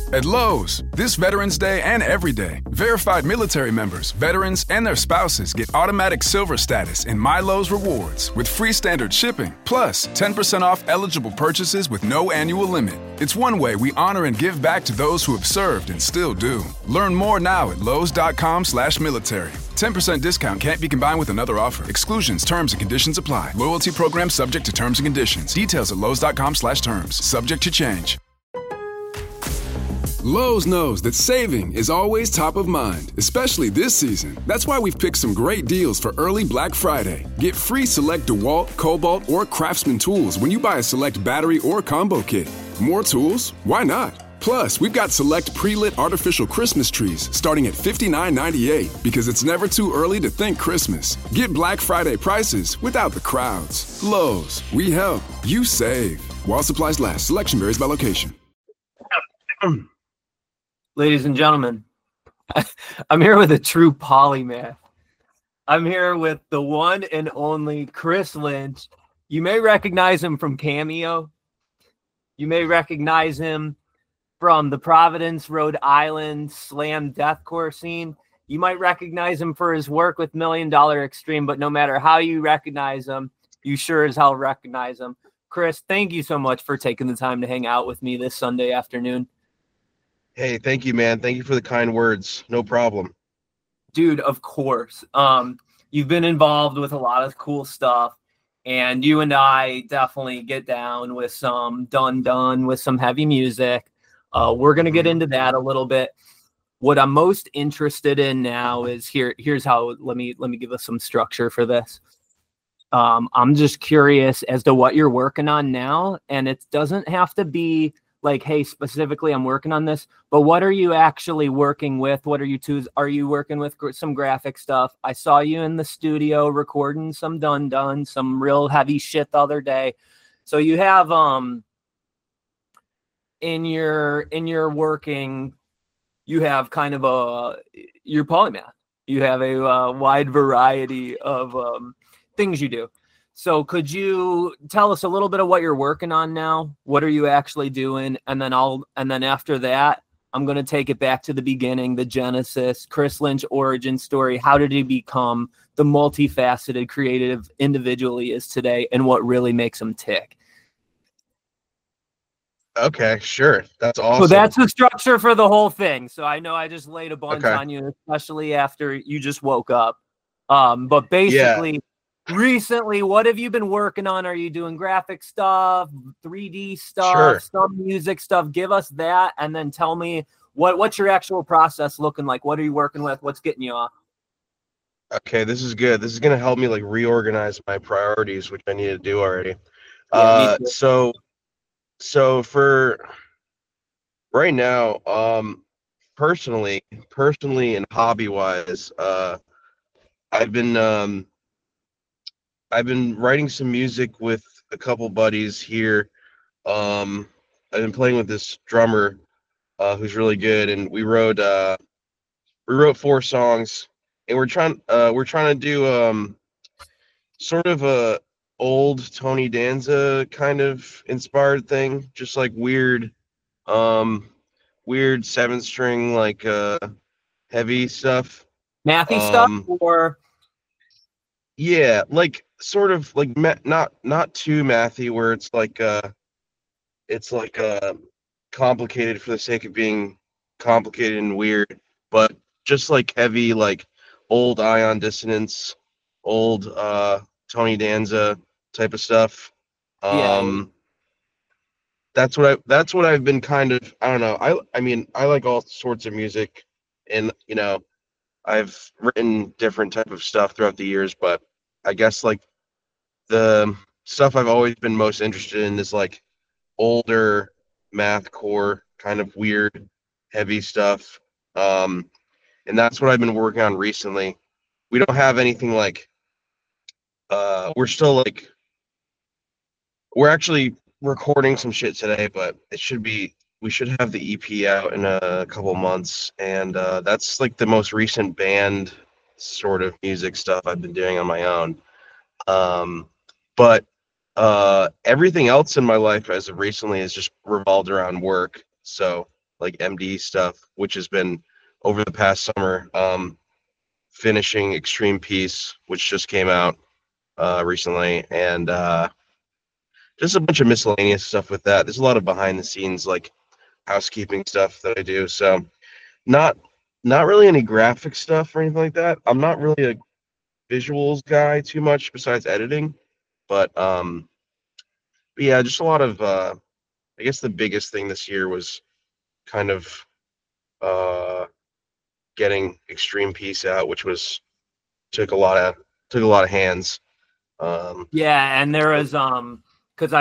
At Lowe's, this Veterans Day and every day, verified military members, veterans, and their spouses get automatic silver status in My Lowe's Rewards with free standard shipping, plus 10% off eligible purchases with no annual limit. It's one way we honor and give back to those who have served and still do. Learn more now at lowes.com/military. 10% discount can't be combined with another offer. Exclusions, terms, and conditions apply. Loyalty program subject to terms and conditions. Details at lowes.com/terms. Subject to change. Lowe's knows that saving is always top of mind, especially this season. That's why we've picked some great deals for early Black Friday. Get free select DeWalt, Cobalt, or Craftsman tools when you buy a select battery or combo kit. More tools? Why not? Plus, we've got select pre-lit artificial Christmas trees starting at $59.98 because it's never too early to think Christmas. Get Black Friday prices without the crowds. Lowe's, we help, you save. While supplies last, selection varies by location. Ladies and gentlemen, I'm here with a true polymath. I'm here with the one and only Chris Lynch. You may recognize him from Cameo. You may recognize him from the Providence, Rhode Island slam deathcore scene. You might recognize him for his work with $1 Million Extreme, but no matter how you recognize him, you sure as hell recognize him. Chris, thank you so much for taking the time to hang out with me this Sunday afternoon. Hey, thank you, man. Thank you for the kind words. No problem. Dude, of course. You've been involved with a lot of cool stuff, and you and I definitely get down with some done with some heavy music. We're going to get into that a little bit. What I'm most interested in now is here's how, let me give us some structure for this. I'm just curious as to what you're working on now, and it doesn't have to be like, hey, specifically I'm working on this, but what are you actually working with? What are you working with some graphic stuff? I saw you in the studio recording some done, some real heavy shit the other day. So you have, in your working, you have kind of you're polymath. You have a wide variety of things you do. So could you tell us a little bit of what you're working on now? What are you actually doing? And then after that, I'm going to take it back to the beginning, the genesis, Chris Lynch origin story. How did he become the multifaceted creative individual he is today, and what really makes him tick? Okay, sure. That's awesome. So that's the structure for the whole thing. So I know I just laid a bunch on you, especially after you just woke up. But basically... Yeah. Recently, what have you been working on? Are you doing graphic stuff, 3D stuff, sure, some music stuff? Give us that, and then tell me what's your actual process looking like? What are you working with? What's getting you off? Okay, this is good. This is going to help me like reorganize my priorities, which I need to do already. Yeah, so for right now, personally and hobby-wise, I've been writing some music with a couple buddies here. I've been playing with this drummer who's really good, and we wrote 4 songs, and we're trying to do sort of a old Tony Danza kind of inspired thing, just like weird 7-string like heavy stuff. Mathy stuff, or yeah, like sort of like not too mathy, where it's like complicated for the sake of being complicated and weird, but just like heavy, like old Ion Dissonance, old Tony Danza type of stuff. That's what I've been kind of, I don't know. I mean, I like all sorts of music, and I've written different type of stuff throughout the years, but I guess like the stuff I've always been most interested in is like older mathcore, kind of weird, heavy stuff. And that's what I've been working on recently. We don't have anything like, we're actually recording some shit today, but we should have the EP out in a couple months. And that's like the most recent band sort of music stuff I've been doing on my own. But everything else in my life as of recently has just revolved around work. So like MD stuff, which has been over the past summer. Finishing Extreme Peace, which just came out recently, and just a bunch of miscellaneous stuff with that. There's a lot of behind the scenes like housekeeping stuff that I do. So not really any graphic stuff or anything like that. I'm not really a visuals guy too much besides editing, but yeah, just a lot of I guess the biggest thing this year was kind of uh getting Extreme Peace out, which was took a lot of hands. Yeah, and there was because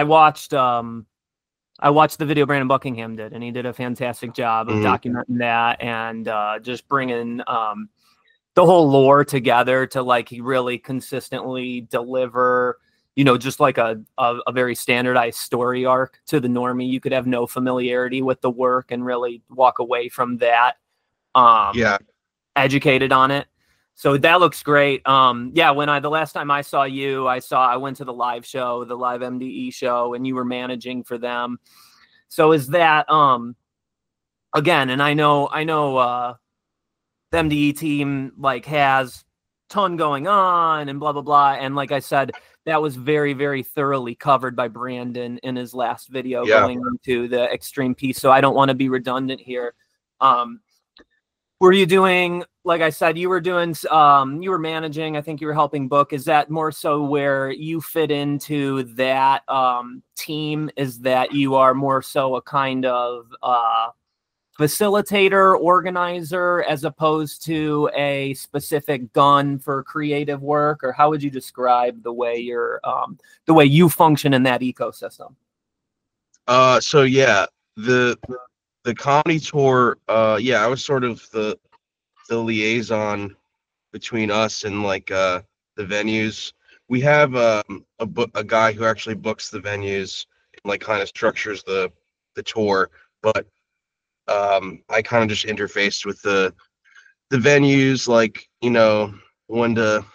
I watched the video Brandon Buckingham did, and he did a fantastic job of documenting that and just bringing the whole lore together to like he really consistently deliver, you know, just like a very standardized story arc to the normie. You could have no familiarity with the work and really walk away from that educated on it. So that looks great. Yeah, the last time I saw you, I went to the live show, the live MDE show, and you were managing for them. So is that again, and I know the MDE team like has ton going on and blah blah blah. And like I said, that was very, very thoroughly covered by Brandon in his last video going into the Extreme Peace. So I don't want to be redundant here. Were you doing, like I said, you were managing, I think you were helping book. Is that more so where you fit into that team? Is that you are more so a kind of facilitator, organizer, as opposed to a specific gun for creative work? Or how would you describe the way you function in that ecosystem? So yeah, the comedy tour, I was sort of the liaison between us and like the venues. We have a guy who actually books the venues and like kind of structures the tour, but I kind of just interfaced with the venues, like, you know, when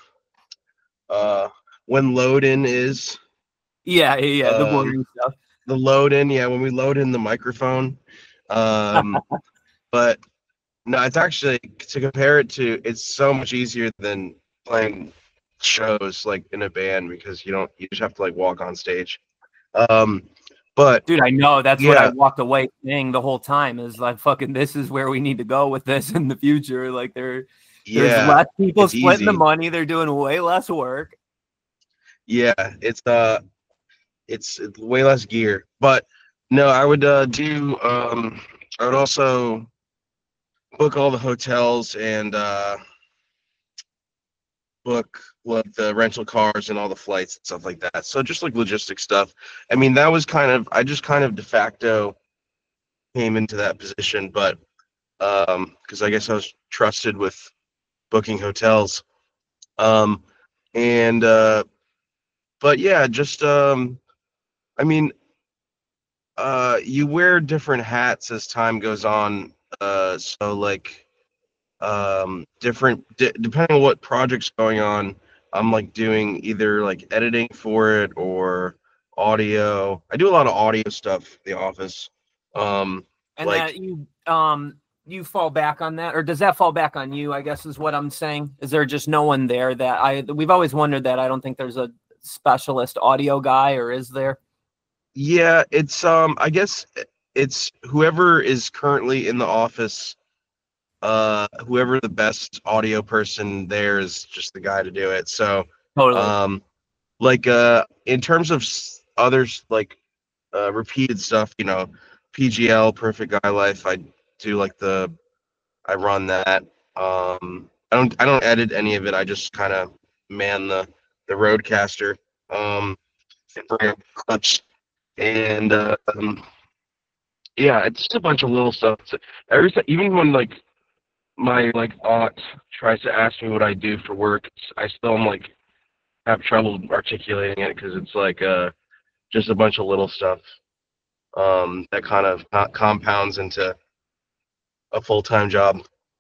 load in is the boring stuff. The load in, when we load in the microphone. But no, it's actually, to compare it to, it's so much easier than playing shows like in a band, because you just have to like walk on stage. But dude, I know that's what I walked away saying the whole time is like, fucking, this is where we need to go with this in the future. Like there's less people splitting the money. They're doing way less work. Yeah, it's way less gear. But no, I would I would also book all the hotels and book like the rental cars and all the flights and stuff like that. So just like logistic stuff. I mean, that was I just kind of de facto came into that position, but because I guess I was trusted with booking hotels. But yeah, just I mean, you wear different hats as time goes on. So like, depending on what project's going on, I'm like doing either like editing for it or audio. I do a lot of audio stuff for the office. And like, that you fall back on that, or does that fall back on you, I guess is what I'm saying? Is there just no one there we've always wondered that. I don't think there's a specialist audio guy, or is there? Yeah, it's I guess it's whoever is currently in the office, whoever the best audio person there is just the guy to do it. So totally. Like in terms of others, like repeated stuff, you know, PGL, Perfect Guy Life, I do like I run that. I don't edit any of it. I just kind of man the Rodecaster, bring clips. And it's just a bunch of little stuff. So every time, even when like my like aunt tries to ask me what I do for work, I still have trouble articulating it, because it's like just a bunch of little stuff that kind of compounds into a full-time job.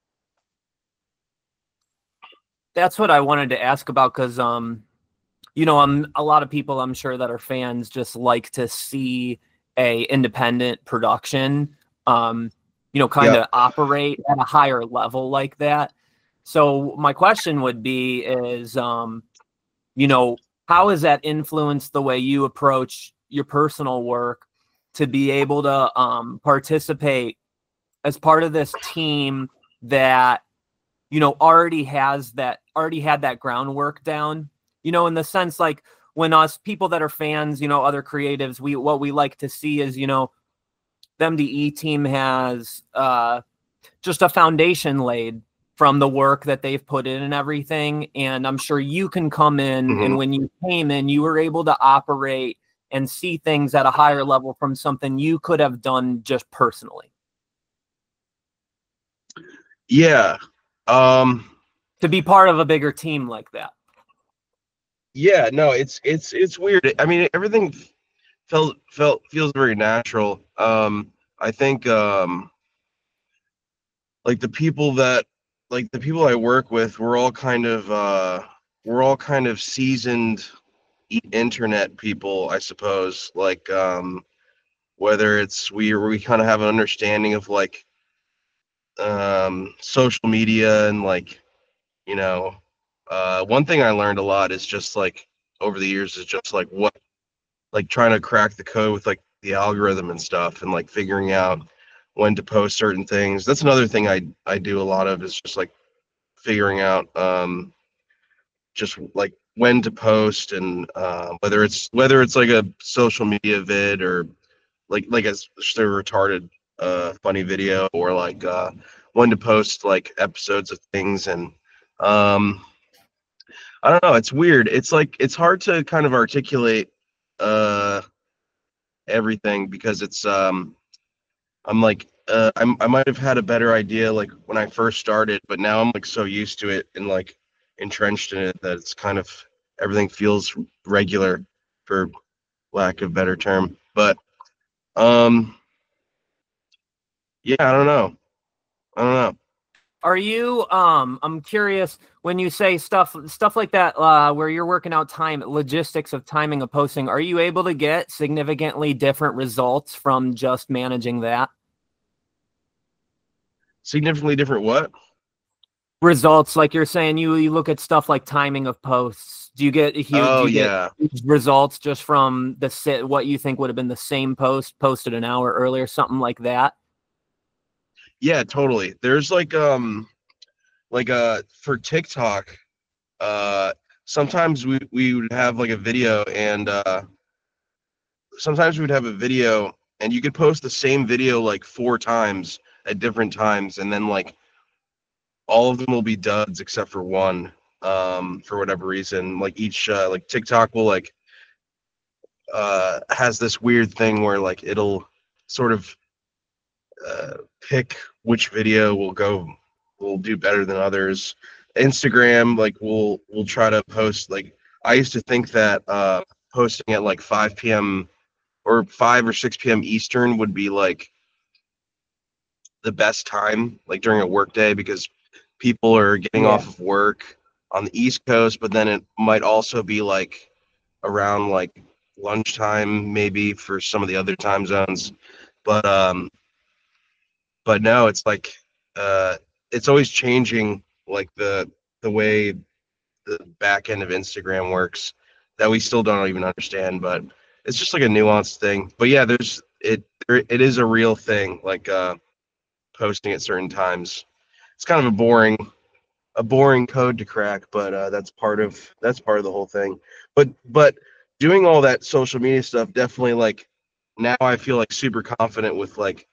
That's what I wanted to ask about, because you know, a lot of people I'm sure that are fans just like to see a independent production. kind of operate at a higher level like that. So my question would be is, how has that influenced the way you approach your personal work to be able to participate as part of this team that, already had that groundwork down, in the sense like when us people that are fans, other creatives, what we like to see is, the MDE team has just a foundation laid from the work that they've put in and everything. And I'm sure you can come in and when you came in, you were able to operate and see things at a higher level from something you could have done just personally. Yeah. To be part of a bigger team like that. Yeah, no, it's weird. I mean, everything feels very natural. I think like the people I work with, we're all kind of seasoned internet people, I suppose. Like whether it's we kind of have an understanding of like social media and like, one thing I learned a lot is just like over the years is just like trying to crack the code with like the algorithm and stuff and like figuring out when to post certain things. That's another thing I do a lot of is just like figuring out just like when to post and whether it's like a social media vid or like a retarded funny video or like when to post like episodes of things. And I don't know, it's weird. It's like it's hard to kind of articulate everything because it's I'm like I might have had a better idea like when I first started, but now I'm like so used to it and like entrenched in it that it's kind of everything feels regular, for lack of a better term. But yeah, I don't know. Are you I'm curious when you say stuff like that where you're working out logistics of timing of posting, are you able to get significantly different results from just managing that? Significantly different what? Results, like you're saying, you look at stuff like timing of posts. Do you get get results just from what you think would have been the same post posted an hour earlier, something like that? Yeah, totally. There's like for TikTok, sometimes we would have like a video and sometimes we would have a video and you could post the same video like 4 times at different times and then like all of them will be duds except for one for whatever reason. Like each like TikTok will like has this weird thing where like it'll sort of pick which video will do better than others. Instagram like will try to post like I used to think that posting at like 5 p.m. or 5 or 6 p.m. Eastern would be like the best time like during a work day because people are getting off of work on the East Coast, but then it might also be like around like lunchtime maybe for some of the other time zones. But no, it's like it's always changing like the way the back end of Instagram works that we still don't even understand, but it's just like a nuanced thing. But yeah, it is a real thing, like posting at certain times. It's kind of a boring code to crack, but that's part of the whole thing. But doing all that social media stuff definitely like now I feel like super confident with like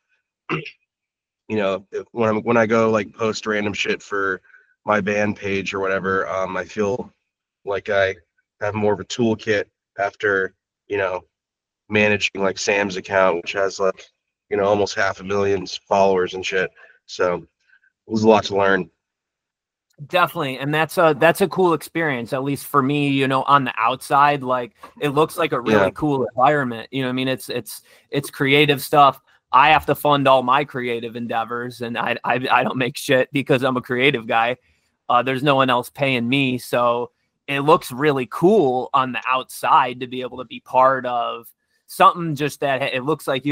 when I go like post random shit for my band page or whatever, I feel like I have more of a toolkit after managing like Sam's account, which has like almost 500,000 followers and shit. So it was a lot to learn. Definitely. And that's a cool experience, at least for me, on the outside. Like it looks like a really cool environment. I mean, it's creative stuff. I have to fund all my creative endeavors and I don't make shit because I'm a creative guy. There's no one else paying me. So it looks really cool on the outside to be able to be part of something just that it looks like you have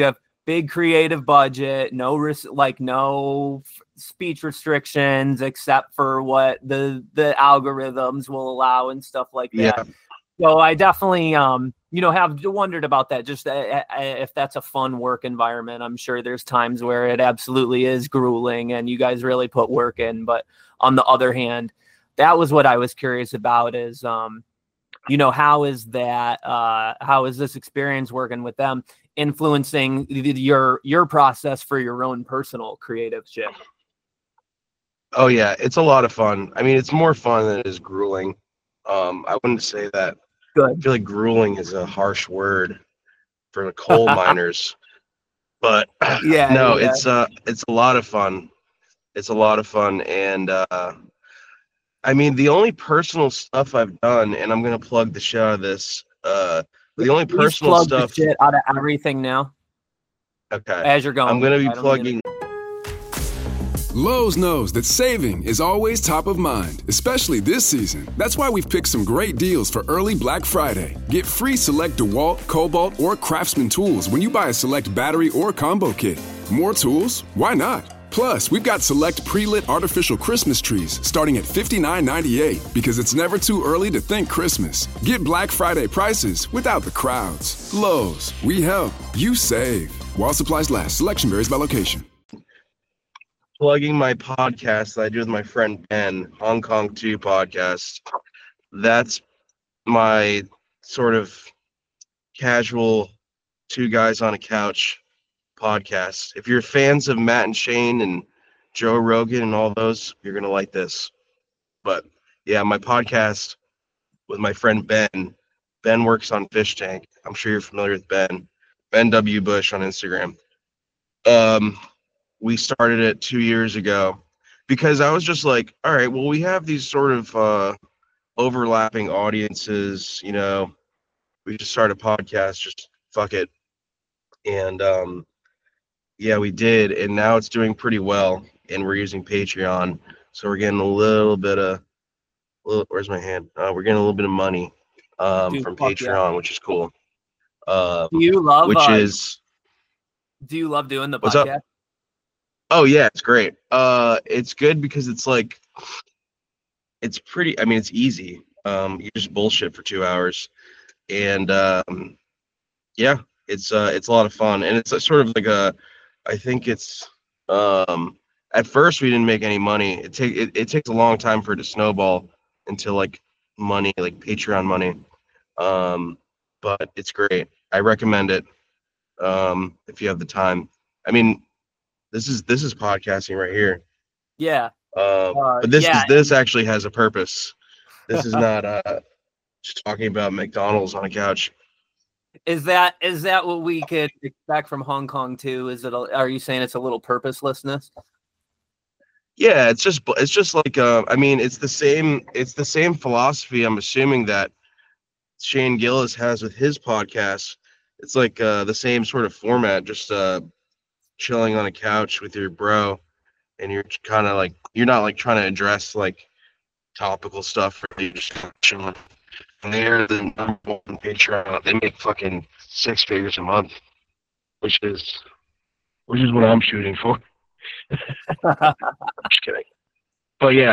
big creative budget, no speech restrictions except for what the algorithms will allow and stuff like that. Yeah. So I definitely, have wondered about that. Just if that's a fun work environment. I'm sure there's times where it absolutely is grueling and you guys really put work in. But on the other hand, that was what I was curious about is, how is this experience working with them influencing your process for your own personal creative shit? Oh yeah, it's a lot of fun. I mean, it's more fun than it is grueling. I wouldn't say that. Good. I feel like grueling is a harsh word for the coal miners, but no, it's a lot of fun. It's a lot of fun, and I mean, the only personal stuff I've done, and I'm gonna plug the shit out of this. The only personal stuff. The shit out of everything now. Okay. As you're going, I'm gonna be plugging. Lowe's knows that saving is always top of mind, especially this season. That's why we've picked some great deals for early Black Friday. Get free select DeWalt, Cobalt, or Craftsman tools when you buy a select battery or combo kit. More tools? Why not? Plus, we've got select pre-lit artificial Christmas trees starting at $59.98 because it's never too early to think Christmas. Get Black Friday prices without the crowds. Lowe's, we help, you save. While supplies last, selection varies by location. Plugging my podcast that I do with my friend Ben, Hong Kong 2 podcast. That's my sort of casual two guys on a couch podcast. If you're fans of Matt and Shane and Joe Rogan and all those, you're going to like this. But yeah, my podcast with my friend Ben. Ben works on Fish Tank. I'm sure you're familiar with Ben. Ben W. Bush on Instagram. We started it 2 years ago because I was just like, all right, well, we have these sort of overlapping audiences, we just started a podcast, just fuck it. And yeah, we did. And now it's doing pretty well. And we're using Patreon. So we're getting a little bit of, where's my hand? We're getting a little bit of money from Patreon, which is cool. Do you love doing the What's podcast? Up? Oh yeah, it's great. It's good because it's like, it's pretty. I mean, it's easy. You just bullshit for 2 hours, and yeah, it's a lot of fun, and it's sort of like I think it's at first we didn't make any money. It takes a long time for it to snowball into like money, like Patreon money. But it's great. I recommend it if you have the time. I mean, this is podcasting right here. Yeah. But this actually has a purpose. This is not just talking about McDonald's on a couch. Is that what we could expect from Hong Kong too? Are you saying it's a little purposelessness? Yeah, it's just like I mean, it's the same philosophy. I'm assuming that Shane Gillis has with his podcast. It's like the same sort of format, just chilling on a couch with your bro, and you're kind of like, you're not like trying to address like topical stuff, you're just kind of chilling. And they're the number one Patreon. They make fucking 6 figures a month, which is what I'm shooting for. I'm just kidding. But yeah.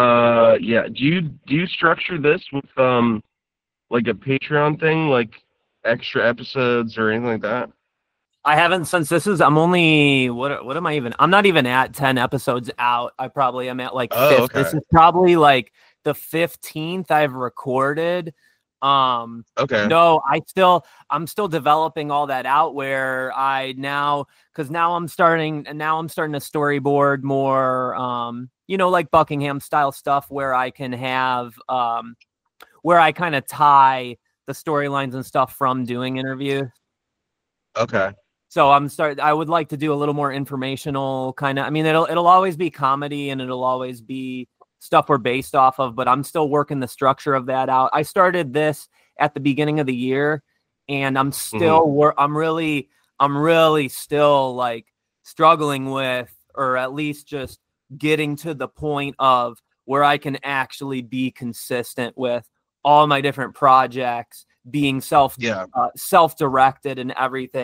Do you structure this with like a Patreon thing, like extra episodes or anything like that? I haven't, since I'm only, what am I even? I'm not even at 10 episodes out. I probably am at like 5th. Okay. This is probably like the 15th I've recorded. Okay. No, I'm still developing all that out where now I'm starting to storyboard more, like Buckingham style stuff where I can have, where I kind of tie the storylines and stuff from doing interviews. Okay. So I would like to do a little more informational kind of, I mean, it'll always be comedy and it'll always be stuff we're based off of, but I'm still working the structure of that out. I started this at the beginning of the year and I'm still, I'm really still like struggling with, or at least just getting to the point of where I can actually be consistent with all my different projects being self-directed and everything.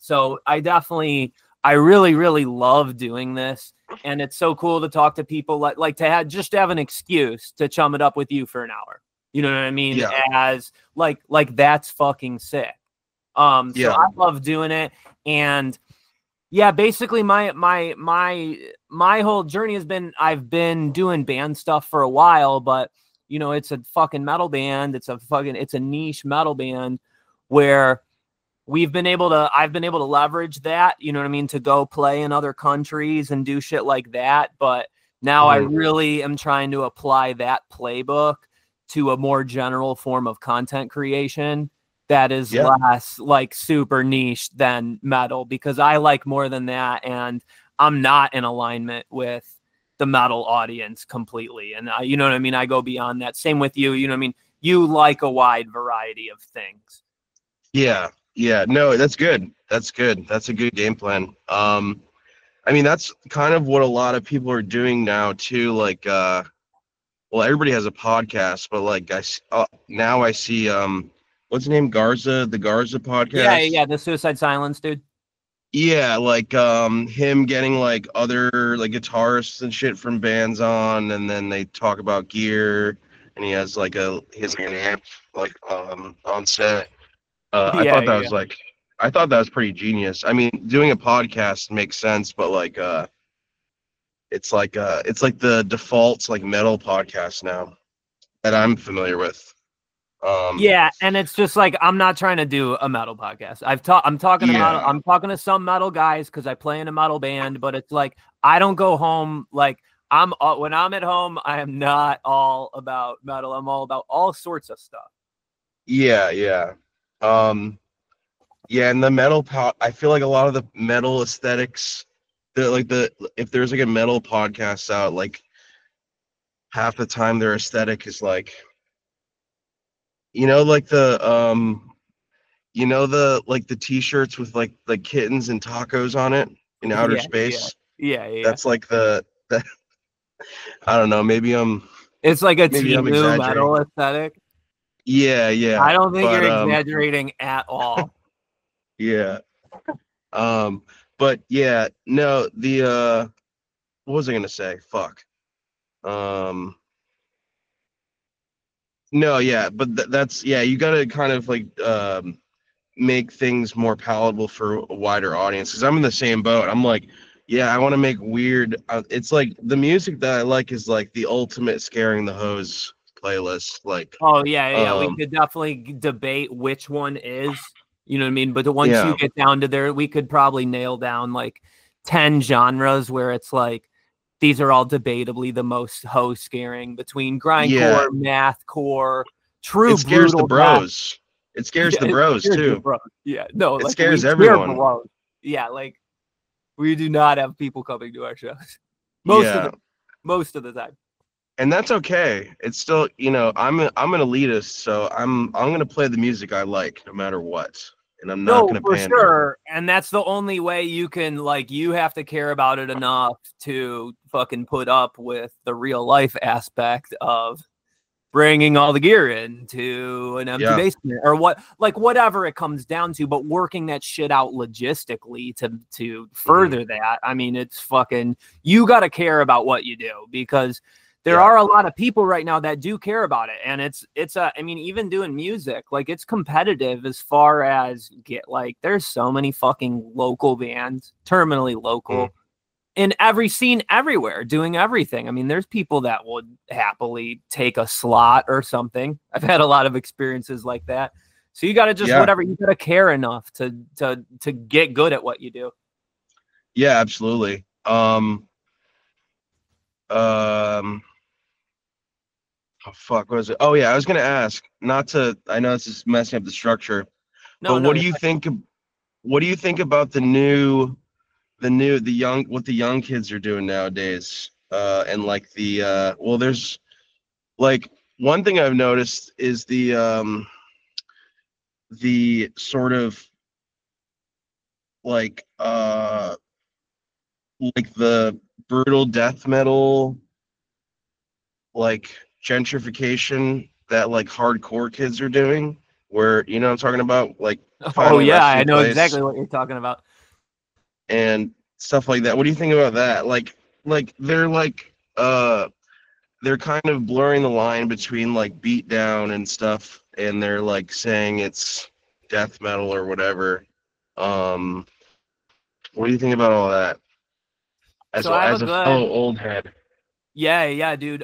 So I really, really love doing this. And it's so cool to talk to people like to have an excuse to chum it up with you for an hour. You know what I mean? Yeah. As like that's fucking sick. So Yeah. I love doing it. And yeah, basically my whole journey has been, I've been doing band stuff for a while, but you know, it's a fucking metal band. It's a niche metal band where I've been able to leverage that, you know what I mean, to go play in other countries and do shit like that. But now I really am trying to apply that playbook to a more general form of content creation that is less like super niche than metal, because I like more than that. And I'm not in alignment with the metal audience completely. And you know what I mean? I go beyond that. Same with you. You know what I mean? You like a wide variety of things. Yeah. Yeah. No, that's good. That's good. That's a good game plan. I mean, that's kind of what a lot of people are doing now too. Like, well, everybody has a podcast, but like now I see, what's his name? The Garza podcast. Yeah. The Suicide Silence dude. Yeah, like him getting like other like guitarists and shit from bands on, and then they talk about gear, and he has like an amp like on set. I thought that was pretty genius. I mean, doing a podcast makes sense, but like it's like the default like metal podcast now that I'm familiar with. Yeah, and it's just like, I'm not trying to do a metal podcast. I'm talking to some metal guys because I play in a metal band, but it's like I don't go home like when I'm at home, I am not all about metal. I'm all about all sorts of stuff. Yeah. Yeah, and the metal I feel like a lot of the metal aesthetics, if there's like a metal podcast out, like half the time their aesthetic is like, like the t-shirts with like kittens and tacos on it in outer space. Yeah. That's like I don't know, it's like a maybe I'm Timu metal aesthetic. Yeah. I don't think you're exaggerating at all. Yeah. But yeah, no, what was I gonna say? Fuck. No, yeah, but that's you gotta kind of like make things more palatable for a wider audience, because I'm in the same boat. I'm like, I want to make weird. It's like the music that I like is like the ultimate scaring the hose playlist. Like, we could definitely debate which one is. You know what I mean? But once you get down to there, we could probably nail down like 10 genres where it's like these are all debatably the most hose scaring, between grindcore, mathcore, true. It scares the bros. It scares the bros too. Yeah, no, it scares everyone. Yeah, like we do not have people coming to our shows most of the time. And that's okay. It's still, I'm an elitist, so I'm gonna play the music I like no matter what. And I'm not gonna pander. Sure. And that's the only way you can, like, you have to care about it enough to fucking put up with the real life aspect of bringing all the gear into an empty basement or whatever it comes down to, but working that shit out logistically to further that. I mean, it's fucking, you got to care about what you do, because there are a lot of people right now that do care about it. And I mean, even doing music, like, it's competitive as far as there's so many fucking local bands, terminally local, in every scene everywhere, doing everything. I mein, there's people that would happily take a slot or something. I've had a lot of experiences like that. So you got to just, you got to care enough to get good at what you do. Yeah, absolutely. Oh, fuck, what was it? Oh, yeah, I was going to ask, I know this is messing up the structure, but what do you think about the young kids are doing nowadays? And like there's like, one thing I've noticed is the sort of like the brutal death metal, like gentrification that like hardcore kids are doing. where you know what I'm talking about, like Oh Final yeah, I Resting know Place exactly what you're talking about. and stuff like that. What do you think about that? They're kind of blurring the line between like beatdown and stuff, and they're like saying it's death metal or whatever. What do you think about all that? So I have a As a good fellow old head. yeah, dude.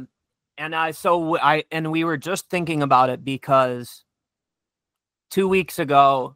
And we were just thinking about it because 2 weeks ago,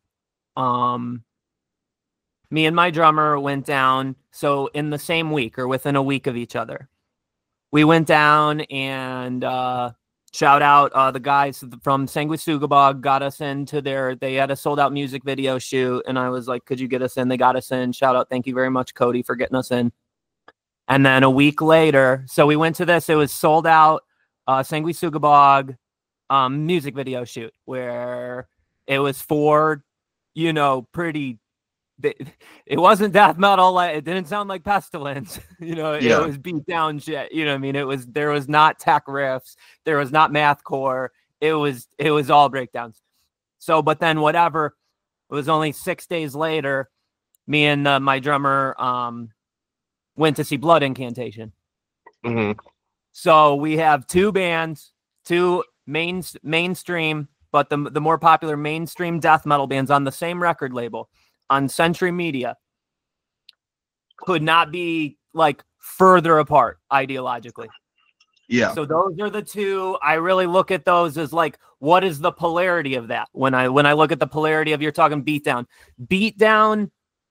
me and my drummer went down. So in the same week or within a week of each other, we went down and shout out the guys from Sanguisugabog got us into they had a sold out music video shoot. And I was like, could you get us in? They got us in. Shout out. Thank you very much, Cody, for getting us in. And then a week later, so we went to this, it was sold out Sanguisugabog music video shoot where it was for, pretty, it wasn't death metal. It didn't sound like Pestilence, it was beat down shit. You know what I mean? There was not tech riffs. There was not mathcore. It was all breakdowns. So, but then whatever, it was only 6 days later, me and my drummer, went to see Blood Incantation. Mm-hmm. So we have two bands, two mainstream, but the more popular mainstream death metal bands on the same record label on Century Media. Could not be like further apart ideologically. Yeah. So those are the two. I really look at those as like, what is the polarity of that? When I look at the polarity of, you're talking beatdown.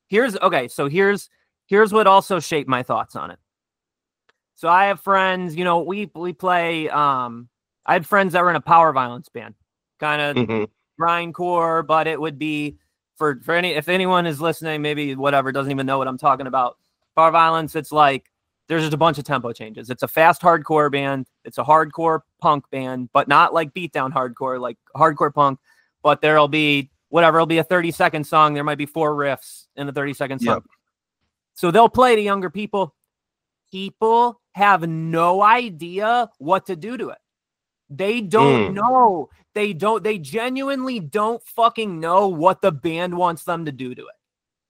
Here's what also shaped my thoughts on it. So I have friends, we play, I had friends that were in a power violence band, kind of grindcore, but it would be if anyone is listening, maybe whatever, doesn't even know what I'm talking about. Power violence, it's like, there's just a bunch of tempo changes. It's a fast hardcore band. It's a hardcore punk band, but not like beatdown hardcore, like hardcore punk, but there'll be whatever, it'll be a 30-second song. There might be 4 riffs in a 30-second song. Yep. So they'll play to younger people. People have no idea what to do to it. They don't know. They genuinely don't fucking know what the band wants them to do to it.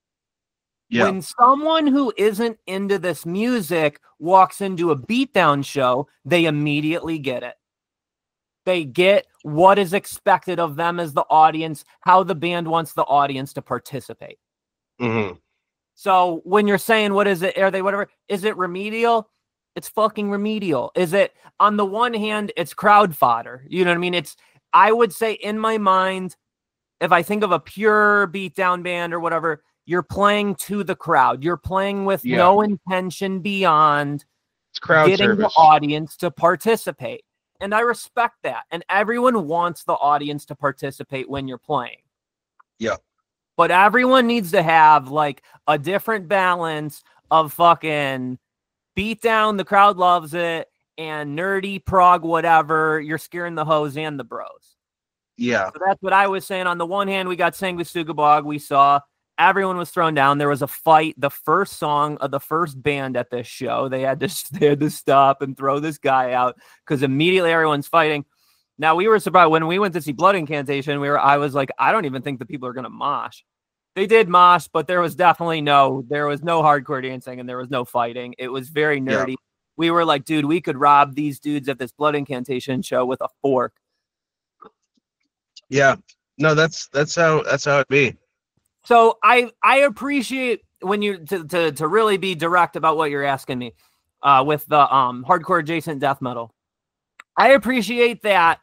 Yeah. When someone who isn't into this music walks into a beatdown show, they immediately get it. They get what is expected of them as the audience, how the band wants the audience to participate. Mm-hmm. So when you're saying, what is it? Are they whatever? Is it remedial? It's fucking remedial. Is it, on the one hand, it's crowd fodder. You know what I mean? I would say in my mind, if I think of a pure beatdown band or whatever, you're playing to the crowd. You're playing with no intention beyond getting service. The audience to participate. And I respect that. And everyone wants the audience to participate when you're playing. Yeah. But everyone needs to have like a different balance of fucking beat down, the crowd loves it, and nerdy prog, whatever, you're scaring the hoes and the bros. Yeah. So that's what I was saying. On the one hand, we got Sanguisugabog. We saw everyone was thrown down. There was a fight. The first song of the first band at this show, they had to stop and throw this guy out because immediately everyone's fighting. Now, we were surprised when we went to see Blood Incantation. I was like, I don't even think the people are going to mosh. They did mosh, but there was no hardcore dancing and there was no fighting. It was very nerdy. Yeah. We were like, dude, we could rob these dudes at this Blood Incantation show with a fork. Yeah. No, that's how it be. So I appreciate when you to really be direct about what you're asking me with the hardcore adjacent death metal. I appreciate that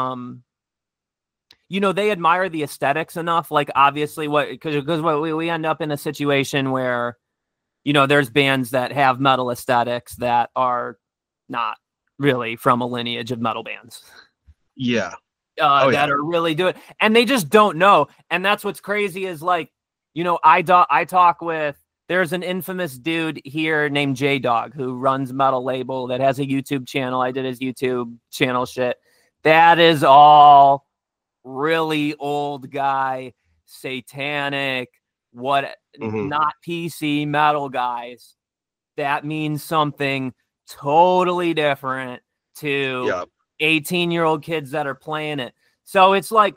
they admire the aesthetics enough, like obviously because we end up in a situation where there's bands that have metal aesthetics that are not really from a lineage of metal bands. Yeah. That are really doing, and they just don't know. And that's what's crazy is like, I talk with, there's an infamous dude here named J-Dog who runs Metal Label that has a YouTube channel. I did his YouTube channel shit. That is all really old guy, satanic, not PC metal guys. That means something totally different to 18-year-old kids that are playing it. So it's like,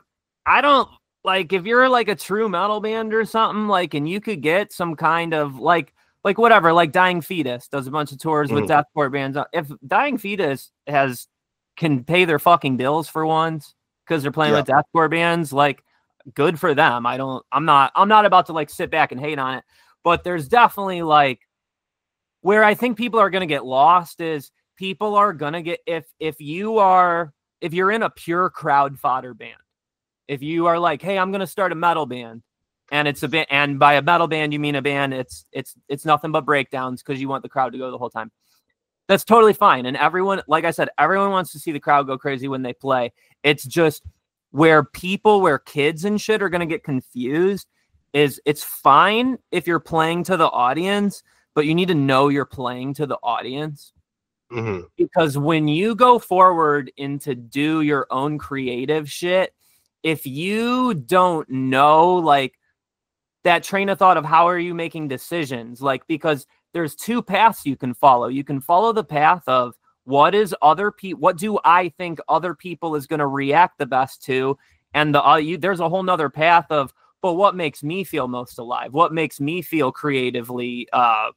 I don't like if you're like a true metal band or something, like, and you could get some kind of like whatever, like Dying Fetus does a bunch of tours with deathcore bands. If Dying Fetus can pay their fucking bills for once because they're playing with deathcore bands, like, good for them. I'm not about to like sit back and hate on it, but there's definitely like where I think people are going to get lost is people are going to get, if you're in a pure crowd fodder band, if you are like, hey, I'm going to start a metal band, and it's a band, and by a metal band, you mean a band, it's nothing but breakdowns because you want the crowd to go the whole time. That's totally fine. And everyone, like I said, everyone wants to see the crowd go crazy when they play. It's just where kids and shit are going to get confused is it's fine if you're playing to the audience, but you need to know you're playing to the audience. Because when you go forward into do your own creative shit, if you don't know, like, that train of thought of how are you making decisions, like, because there's two paths you can follow. You can follow the path of what do I think other people is going to react the best to? And there's a whole nother path of, but what makes me feel most alive? What makes me feel creatively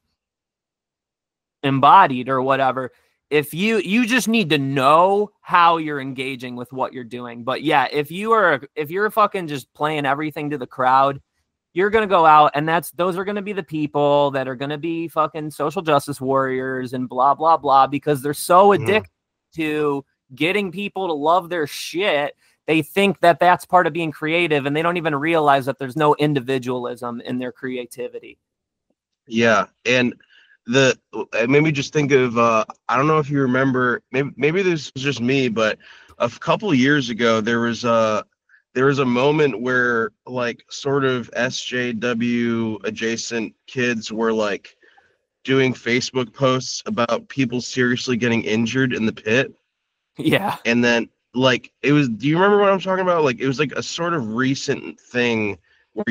embodied or whatever? If you just need to know how you're engaging with what you're doing. But yeah, if you're fucking just playing everything to the crowd, you're going to go out, and those are going to be the people that are going to be fucking social justice warriors and blah, blah, blah, because they're so addicted to getting people to love their shit. They think that that's part of being creative, and they don't even realize that there's no individualism in their creativity. Yeah. And it made me just think of, I don't know if you remember, maybe this was just me, but a couple of years ago, there was a moment where like sort of SJW adjacent kids were like doing Facebook posts about people seriously getting injured in the pit. Yeah. And then like do you remember what I'm talking about? Like it was like a sort of recent thing where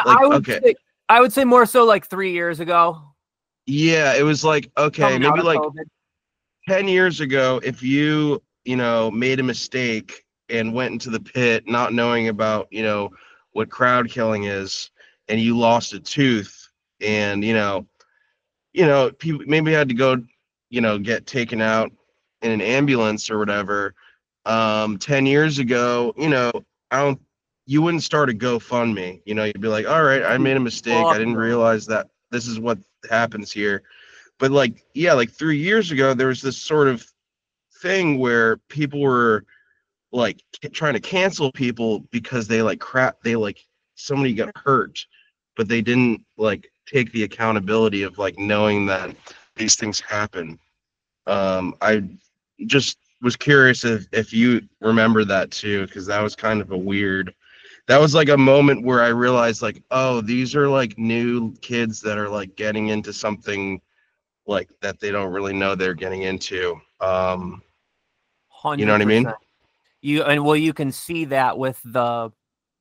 I would say more so like 3 years ago. Yeah, it was like, okay, maybe like COVID. 10 years ago, if you made a mistake and went into the pit not knowing about, what crowd killing is, and you lost a tooth, and, people maybe had to go, get taken out in an ambulance or whatever. 10 years ago, you wouldn't start a GoFundMe, you'd be like, all right, I made a mistake. I didn't realize that this is what happens here. But like 3 years ago, there was this sort of thing where people were like trying to cancel people because they somebody got hurt, but they didn't like take the accountability of like knowing that these things happen. I just was curious if you remember that too, because that was kind of that was like a moment where I realized like, oh, these are like new kids that are like getting into something like that they don't really know they're getting into. 100%. You know what I mean? You can see that with the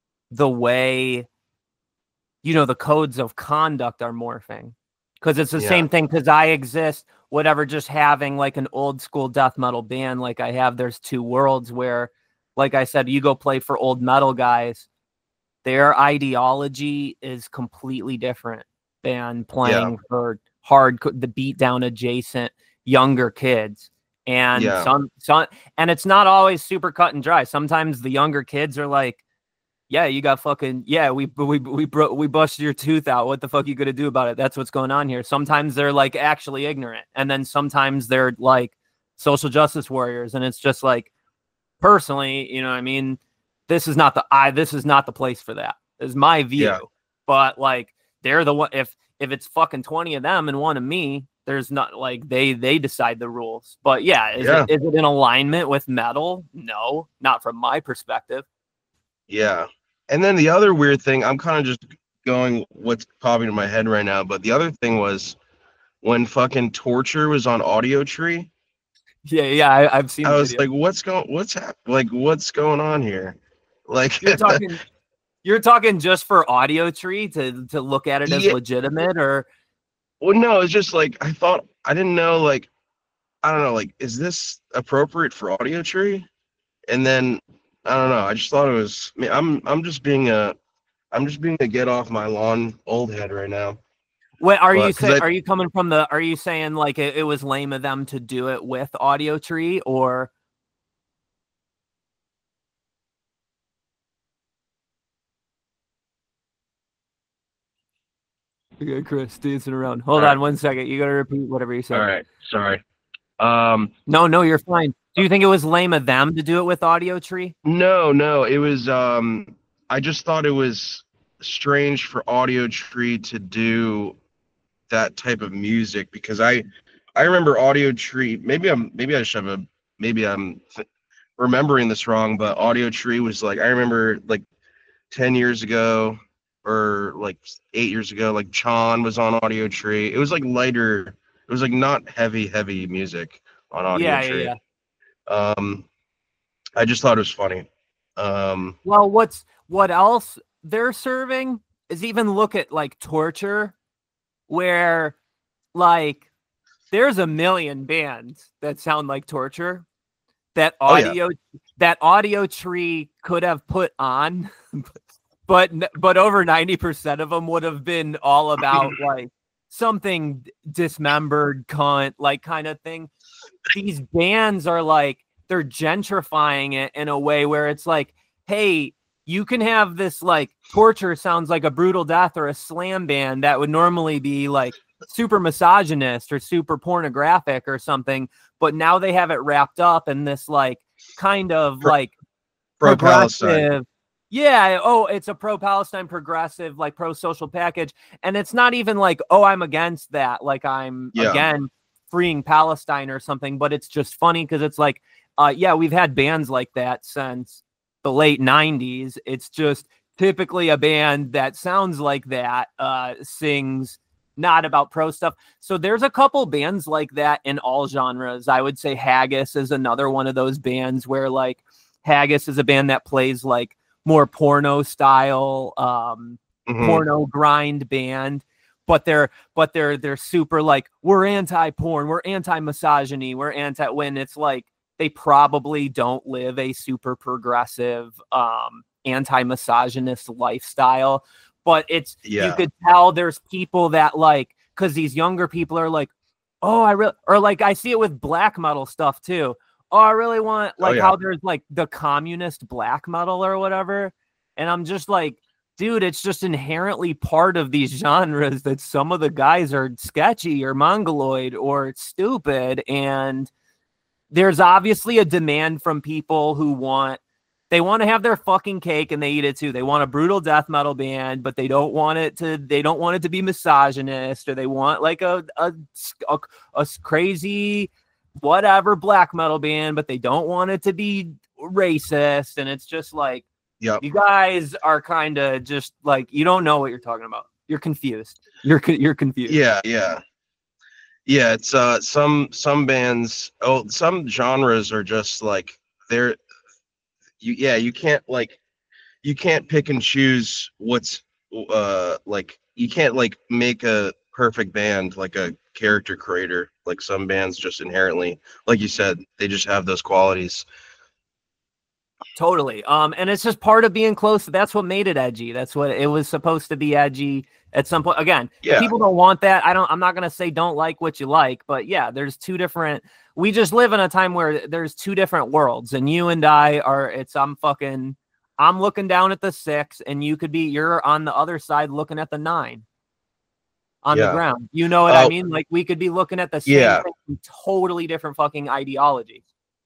way, the codes of conduct are morphing, because it's the same thing. Because I exist, whatever, just having like an old school death metal band like I have, there's two worlds where, like I said, you go play for old metal guys, their ideology is completely different than playing for the beat down adjacent younger kids. And some, and it's not always super cut and dry. Sometimes the younger kids are like, yeah, you got fucking, we busted your tooth out. What the fuck are you going to do about it? That's what's going on here. Sometimes they're like actually ignorant. And then sometimes they're like social justice warriors. And it's just like, personally, this is not the place for that, is my view. Yeah. But like, they're the one, if it's fucking 20 of them and one of me, there's not like they decide the rules. But is it in alignment with metal? No, not from my perspective. Yeah. And then the other weird thing, I'm kind of just going what's popping in my head right now, but the other thing was when fucking Torture was on Audio Tree. Yeah, I've seen. I was like, what's going on here? Like you're talking just for Audio Tree to look at it as legitimate, or? Well, no, it's just like I didn't know, like, I don't know, like, is this appropriate for Audio Tree? And then I don't know. I just thought it was. I mean, I'm just being a get off my lawn old head right now. Wait, are you But because are you coming from the? Are you saying like it was lame of them to do it with Audio Tree, or? Okay, Chris, dancing around. Hold on 1 second. You got to repeat whatever you said. All right, sorry. No, you're fine. Do you think it was lame of them to do it with Audio Tree? No, it was. I just thought it was strange for Audio Tree to do that type of music because I remember Audio Tree. Maybe I should have remembering this wrong, but Audio Tree was like I remember like 10 years ago or like 8 years ago, like Chan was on Audio Tree. It was like lighter. It was like not heavy music on Audio Tree. Yeah. I just thought it was funny. Well, what else they're serving is even look at like Torture, where like there's a million bands that sound like Torture that Audio Tree could have put on, but over 90% of them would have been all about like something dismembered, cunt, like kind of thing. These bands are like, they're gentrifying it in a way where it's like, hey, you can have this like Torture sounds like a Brutal Death or a slam band that would normally be like super misogynist or super pornographic or something, but now they have it wrapped up in this like kind of like progressive. Yeah, it's a pro-Palestine progressive, like pro-social package. And it's not even like, oh, I'm against that, like I'm again freeing Palestine or something, but it's just funny because it's like, we've had bands like that since the late 90s. It's just typically a band that sounds like that, sings not about pro stuff. So there's a couple bands like that in all genres. I would say Haggis is another one of those bands where like Haggis is a band that plays like more porno style, porno grind band, but they're super like, we're anti-porn, we're anti-misogyny, we're when it's like they probably don't live a super progressive anti-misogynist lifestyle, but it's you could tell there's people that like, because these younger people are like, oh, or like I see it with black metal stuff too. Oh, I really want like how there's like the communist black metal or whatever. And I'm just like, dude, it's just inherently part of these genres that some of the guys are sketchy or mongoloid or stupid. And there's obviously a demand from people who want to have their fucking cake and they eat it too. They want a brutal death metal band, but they don't want it to be misogynist, or they want like a crazy whatever black metal band, but they don't want it to be racist. And it's just like, you guys are kind of just like, you don't know what you're talking about. You're confused. You're confused. Yeah. It's some bands. Some genres are just like you can't pick and choose what's like you can't like make a perfect band like a character creator. Like some bands just inherently, like you said, they just have those qualities. Totally. And it's just part of being close. That's what made it edgy. That's what it was supposed to be edgy at some point. Again, if people don't want that, I'm not going to say don't like what you like, but there's two different, we just live in a time where there's two different worlds, and you and I are, I'm looking down at the 6 and you're on the other side looking at the 9 on the ground. You know what I mean? Like we could be looking at the same thing, totally different fucking ideology.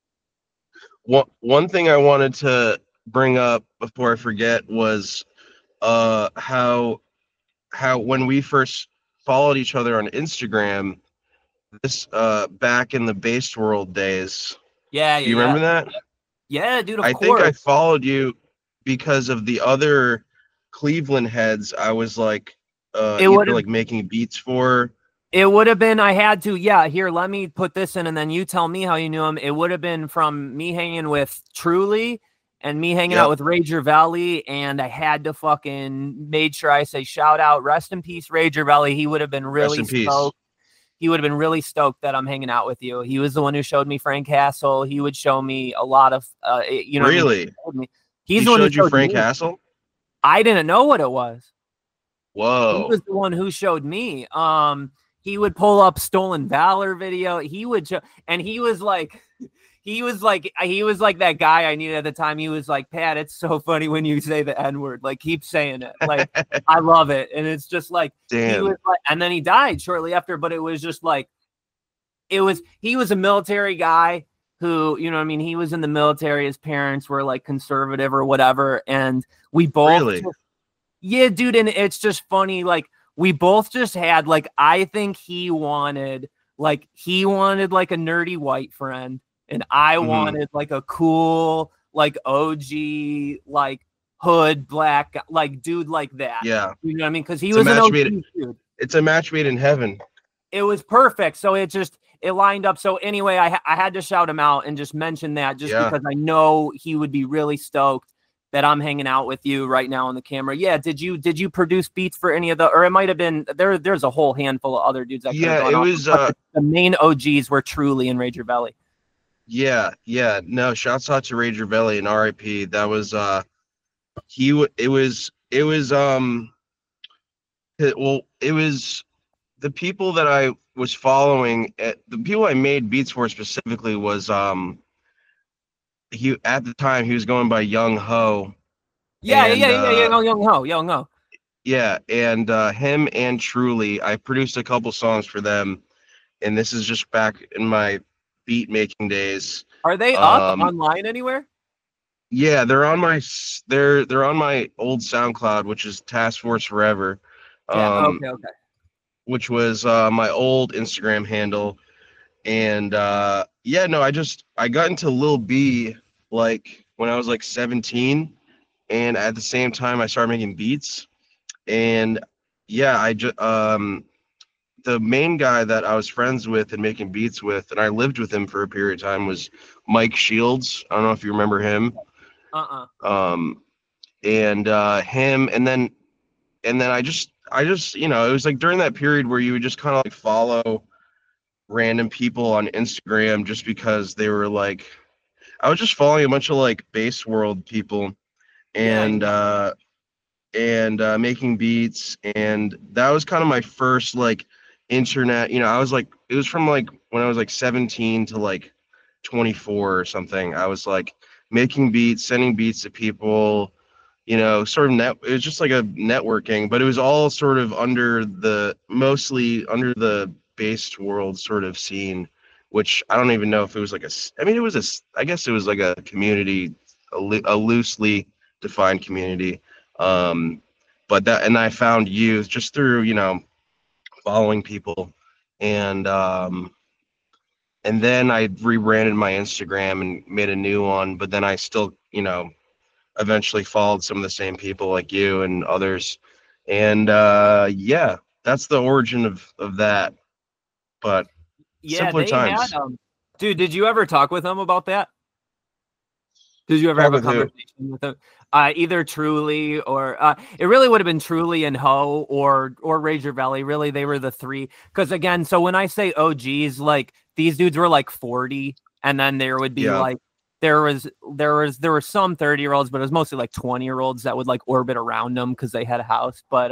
One thing I wanted to bring up before I forget was how when we first followed each other on Instagram, this back in the Based World days. Yeah. You remember that? Yeah, dude. I think I followed you because of the other Cleveland heads. I was like, like making beats for. It would have been, I had to, here, let me put this in and then you tell me how you knew him. It would have been from me hanging with Truly and me hanging out with Rager Valley, and I had to fucking made sure I say shout out, rest in peace, Rager Valley. He would have been really stoked. he would have been really stoked that I'm hanging out with you. He was the one who showed me Frank Castle. He would show me a lot of, Really? I mean? He's He the one who showed you Frank me. Castle? I didn't know what it was. Whoa. He was the one who showed me. He would pull up Stolen Valor video. He would show, and he was like that guy I needed at the time. He was like, Pat, it's so funny when you say the N-word. Like, keep saying it. Like, I love it. And it's just like, damn. He was like, and then he died shortly after, but it was just like, he was a military guy who, you know what I mean? He was in the military. His parents were like conservative or whatever. And we both, really? Yeah, dude. And it's just funny. Like, we both just had, like, I think he wanted like a nerdy white friend. And I wanted like a cool, like OG, like hood black, like dude like that. Yeah. You know what I mean? Because he was an OG dude. It's a match made in heaven. It was perfect. So it lined up. So anyway, I had to shout him out and just mention that because I know he would be really stoked that I'm hanging out with you right now on the camera. Yeah. Did you produce beats for any of or it might have been there's a whole handful of other dudes. That it was the main OGs were Truly and Rager Belly. Yeah. No, shouts out to Rager Belly and RIP. That was it was the people that I was following, the people I made beats for specifically was he at the time he was going by Young Ho. Young Ho. Yeah, and him and Truly, I produced a couple songs for them, and this is just back in my beat making days. Are they up online anywhere? Yeah, they're on my they're on my old SoundCloud, which is Task Force Forever. Okay. Which was my old Instagram handle. And I got into Lil B like when I was like 17, and at the same time I started making beats. And the main guy that I was friends with and making beats with, and I lived with him for a period of time, was Mike Shields. I don't know if you remember him. And him, and then I just, it was like during that period where you would just kind of like follow random people on Instagram just because they were like, I was just following a bunch of like bass world people and making beats. And that was kind of my first like internet, I was like, it was from like when I was like 17 to like 24 or something. I was like making beats, sending beats to people, sort of it was just like a networking, but it was all sort of mostly under the bass world sort of scene, which I don't even know if it was like I guess it was like a community, a loosely defined community. And I found you just through, following people, and then I rebranded my Instagram and made a new one, but then I still, eventually followed some of the same people like you and others. And that's the origin of that. But simpler times. Dude, did you ever talk with them about that? Did you ever have a conversation with them? Either Truly or it really would have been Truly and Ho or Rager Belly. Really, they were the three. Because again, so when I say OGs, like these dudes were like 40, and then there would be like there were some 30-year-olds, but it was mostly like 20-year-olds that would like orbit around them because they had a house. But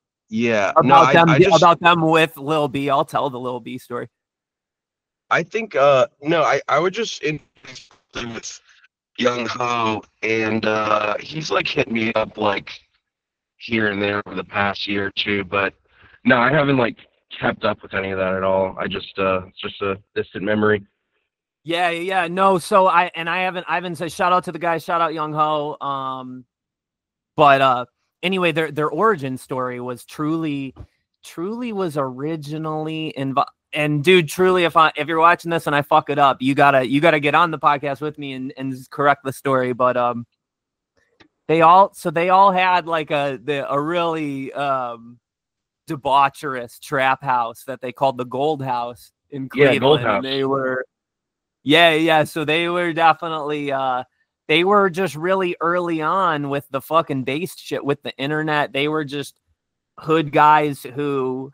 about them with Lil B, I'll tell the Lil B story. I think I would just with Young Ho, and he's like hit me up like here and there over the past year or two, but no, I haven't like kept up with any of that at all. I just it's just a distant memory. Yeah. No, so I haven't said shout out to the guys, shout out Young Ho. But anyway, their origin story was Truly was originally involved. And dude, Truly, if you're watching this and I fuck it up, you gotta get on the podcast with me and correct the story. But they all had like a really debaucherous trap house that they called the Gold House in Cleveland. Gold House. And they were so they were definitely they were just really early on with the fucking bass shit with the internet. They were just hood guys who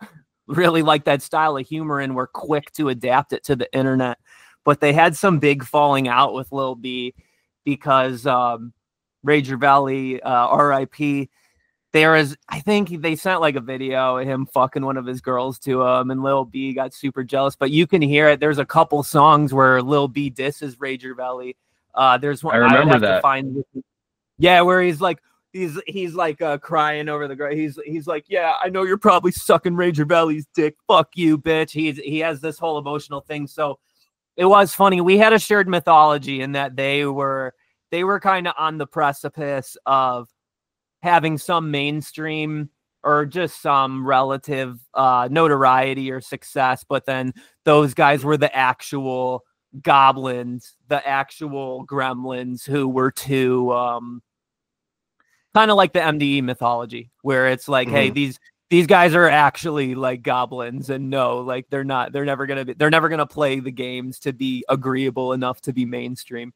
really like that style of humor and were quick to adapt it to the internet. But they had some big falling out with Lil B because Rager Valley, R.I.P. I think they sent like a video of him fucking one of his girls to him, and Lil B got super jealous. But you can hear it. There's a couple songs where Lil B disses Rager Valley. There's one I remember that. Where he's like crying over the girl. He's like, yeah, I know you're probably sucking Rager Valley's dick. Fuck you, bitch. He has this whole emotional thing. So it was funny. We had a shared mythology in that they were kind of on the precipice of having some mainstream or just some relative notoriety or success, but then those guys were the actual goblins, the actual gremlins who were too kind of like the MDE mythology, where it's like, hey, these guys are actually like goblins, and no, like they're never gonna play the games to be agreeable enough to be mainstream.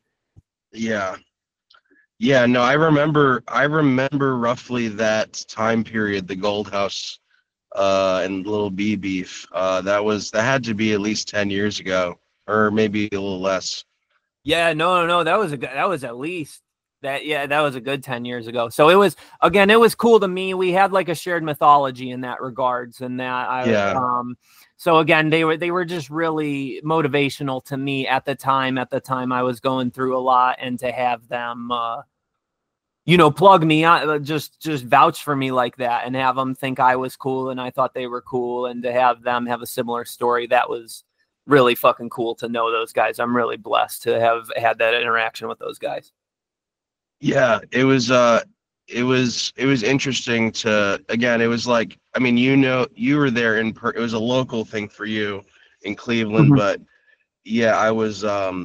Yeah, no, I remember roughly that time period, the Gold House and Lil B beef. That had to be at least 10 years ago, or maybe a little less. Yeah, no, that was at least that. Yeah, that was a good 10 years ago. So it was cool to me. We had like a shared mythology in that regards, and that so again, they were just really motivational to me at the time. At the time, I was going through a lot, and to have them, plug me on, just vouch for me like that, and have them think I was cool and I thought they were cool, and to have them have a similar story, that was really fucking cool to know those guys. I'm really blessed to have had that interaction with those guys. Yeah, it was interesting to, again, it was like, I mean, you were there it was a local thing for you in Cleveland, but yeah, it was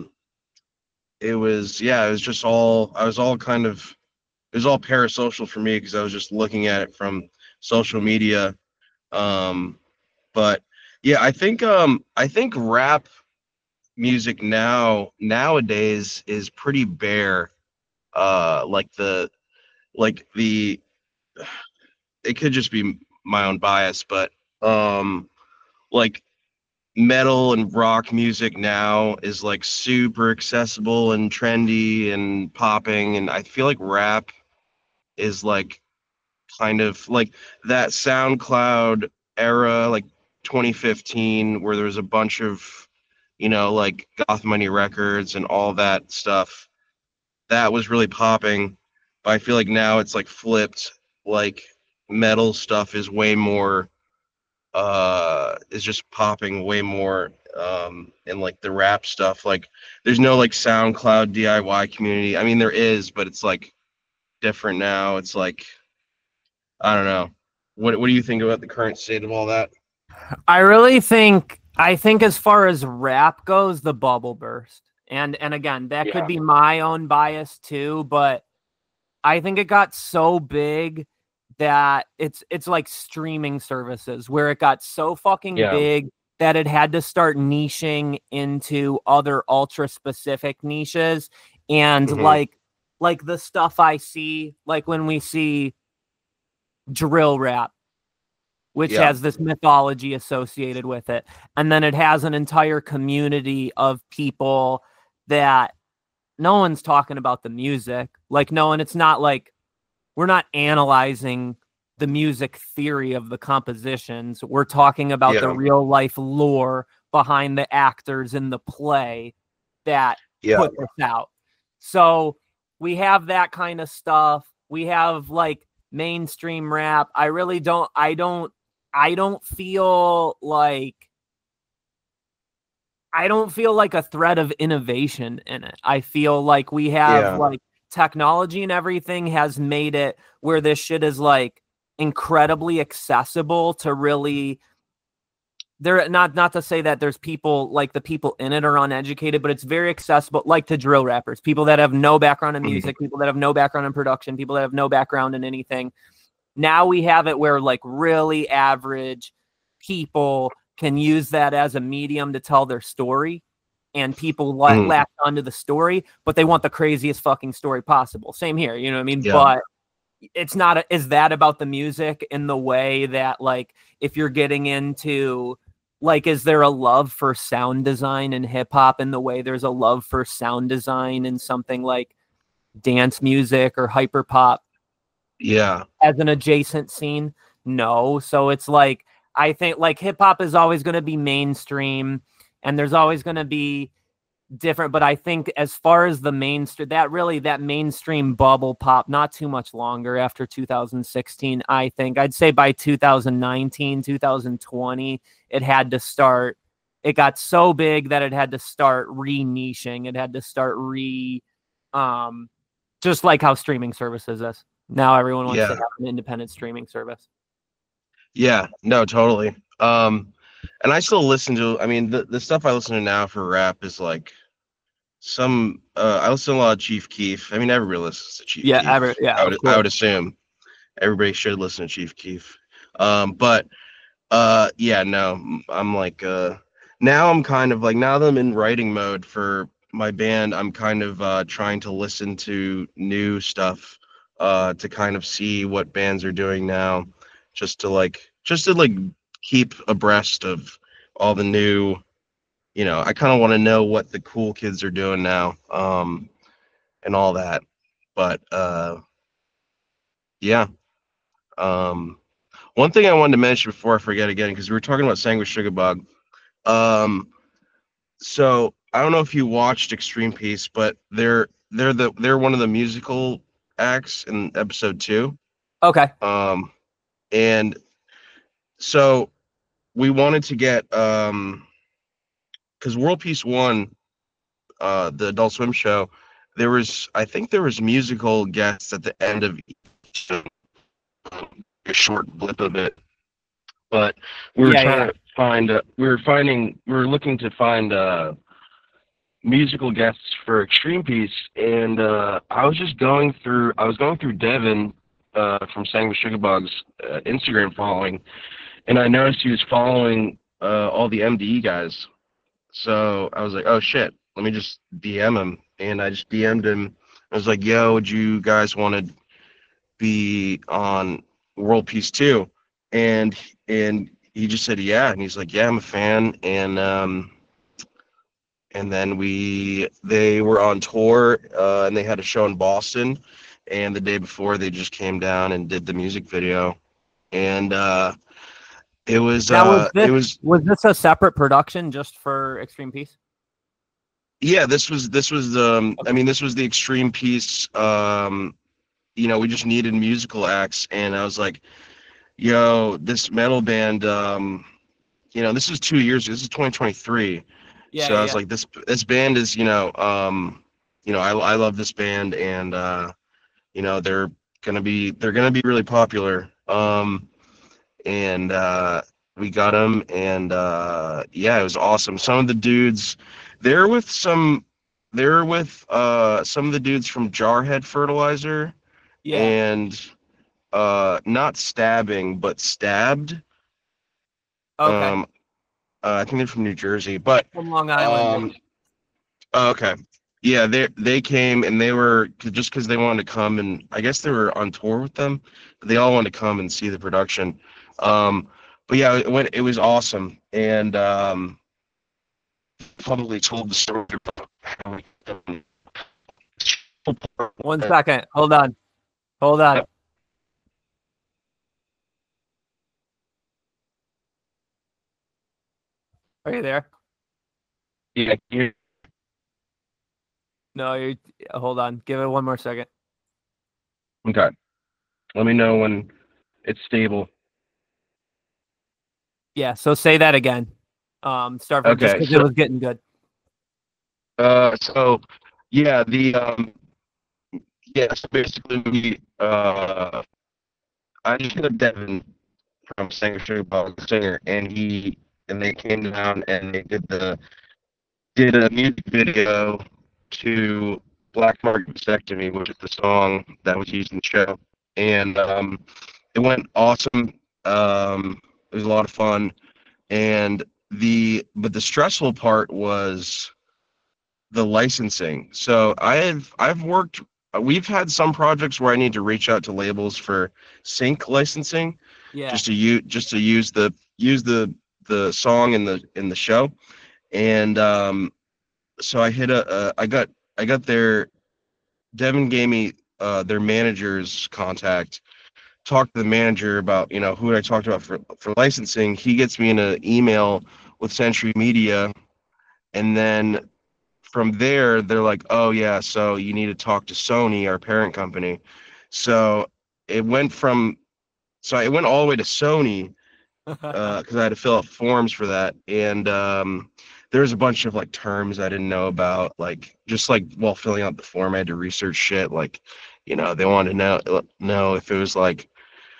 just all, it was all parasocial for me because I was just looking at it from social media. But yeah, I think rap music nowadays is pretty bare. It could just be my own bias, but like metal and rock music now is like super accessible and trendy and popping, and I feel like rap is like kind of like that SoundCloud era, like 2015, where there was a bunch of like Goth Money Records and all that stuff that was really popping. But I feel like now it's like flipped, like metal stuff is way more is just popping way more, and like the rap stuff, like there's no like SoundCloud DIY community. I mean, there is, but it's like different now. It's like, I don't know. What do you think about the current state of all that? I think as far as rap goes, the bubble burst. And again, that could be my own bias too, but I think it got so big that it's like streaming services, where it got so fucking big that it had to start niching into other ultra specific niches. And like the stuff I see, like when we see drill rap, which has this mythology associated with it, and then it has an entire community of people that no one's talking about the music. Like, no one, it's not like we're not analyzing the music theory of the compositions. We're talking about the real life lore behind the actors in the play that put this out. So we have that kind of stuff. We have like mainstream rap. I don't feel like a threat of innovation in it. I feel like we have like technology and everything has made it where this shit is like incredibly accessible to really, there, not to say that there's people like the people in it are uneducated, but it's very accessible, like to drill rappers, people that have no background in music, people that have no background in production, people that have no background in anything. Now we have it where like really average people can use that as a medium to tell their story, and people latch onto the story, but they want the craziest fucking story possible. Same here, you know what I mean? But it's not is that about the music in the way that, like, if you're getting into, like, is there a love for sound design in hip hop in the way there's a love for sound design in something like dance music or hyper pop Yeah. as an adjacent scene? No. So it's like, I think like hip hop is always going to be mainstream and there's always going to be different, but I think as far as the mainstream, that mainstream bubble pop not too much longer after 2016. I think I'd say by 2019, 2020, it had to start. It got so big that it had to start re-niching. It had to start just like how streaming services is. Now everyone wants to have an independent streaming service. Yeah, no, totally. And I still listen to, I mean, the stuff I listen to now for rap is like I listen to a lot of Chief Keef. I mean, everybody listens to Chief Keef. I would assume everybody should listen to Chief Keef. But yeah, no, I'm like, now I'm kind of like, now that I'm in writing mode for my band, I'm kind of trying to listen to new stuff, to kind of see what bands are doing now, just to keep abreast of all the new, I kind of want to know what the cool kids are doing now, and all that. But yeah. One thing I wanted to mention before I forget again, because we were talking about Sanguine Sugar Bug. So I don't know if you watched Extreme Peace, but they're one of the musical acts in episode 2. Okay. And so we wanted to get, because World Peace 1, the Adult Swim show, I think there was musical guests at the end of each, a short blip of it. But we were trying to find, we were looking to find musical guests for Extreme Peace, and I was going through Devin from Sanguine Sugar Bug's Instagram following, and I noticed he was following all the MDE guys. So I was like, oh shit, let me just DM him. And I just DM'd him. I was like, yo, would you guys want to be on World Peace 2? And he just said yeah, and he's like, yeah, I'm a fan. And then they were on tour, and they had a show in Boston, and the day before they just came down and did the music video. And was this a separate production just for Extreme Peace? Yeah, this was I mean, this was the Extreme Peace. We just needed musical acts, and I was like, yo, this metal band, this is 2 years, this is 2023. Yeah, so I was like, this band is, I love this band, and they're gonna be really popular. And we got them, and it was awesome. Some of the dudes, they're with some of the dudes from Jarhead Fertilizer, and not Stabbing, but Stabbed. Okay. I think they're from New Jersey, but from Long Island. Okay. Yeah, they came, and they were just because they wanted to come, and I guess they were on tour with them, but they all wanted to come and see the production. But yeah, it was awesome, and probably told the story about how we, 1 second. Hold on. Are you there? Yeah. No, hold on. Give it 1 more second. Okay. Let me know when it's stable. Yeah, so say that again. Start from just because it was getting good. So yeah, so basically I just hit up Devin from Sanguine Sugar Bug, the singer, and they came down and they did a music video to Black Market Vasectomy, which is the song that was used in the show. And it went awesome. It was a lot of fun. And but the stressful part was the licensing. So I've worked we've had some projects where I need to reach out to labels for sync licensing, Yeah. just to use the song in the show, and so I got their Devin gave me their manager's contact. Talked to the manager about who I talked about for licensing. He gets me in an email with Century Media, and then from there they're like, oh yeah, so you need to talk to Sony, our parent company. So it went all the way to Sony, because I had to fill out forms for that, and there's a bunch of like terms I didn't know about, like just like while filling out the form I had to research shit, like they wanted to know if it was like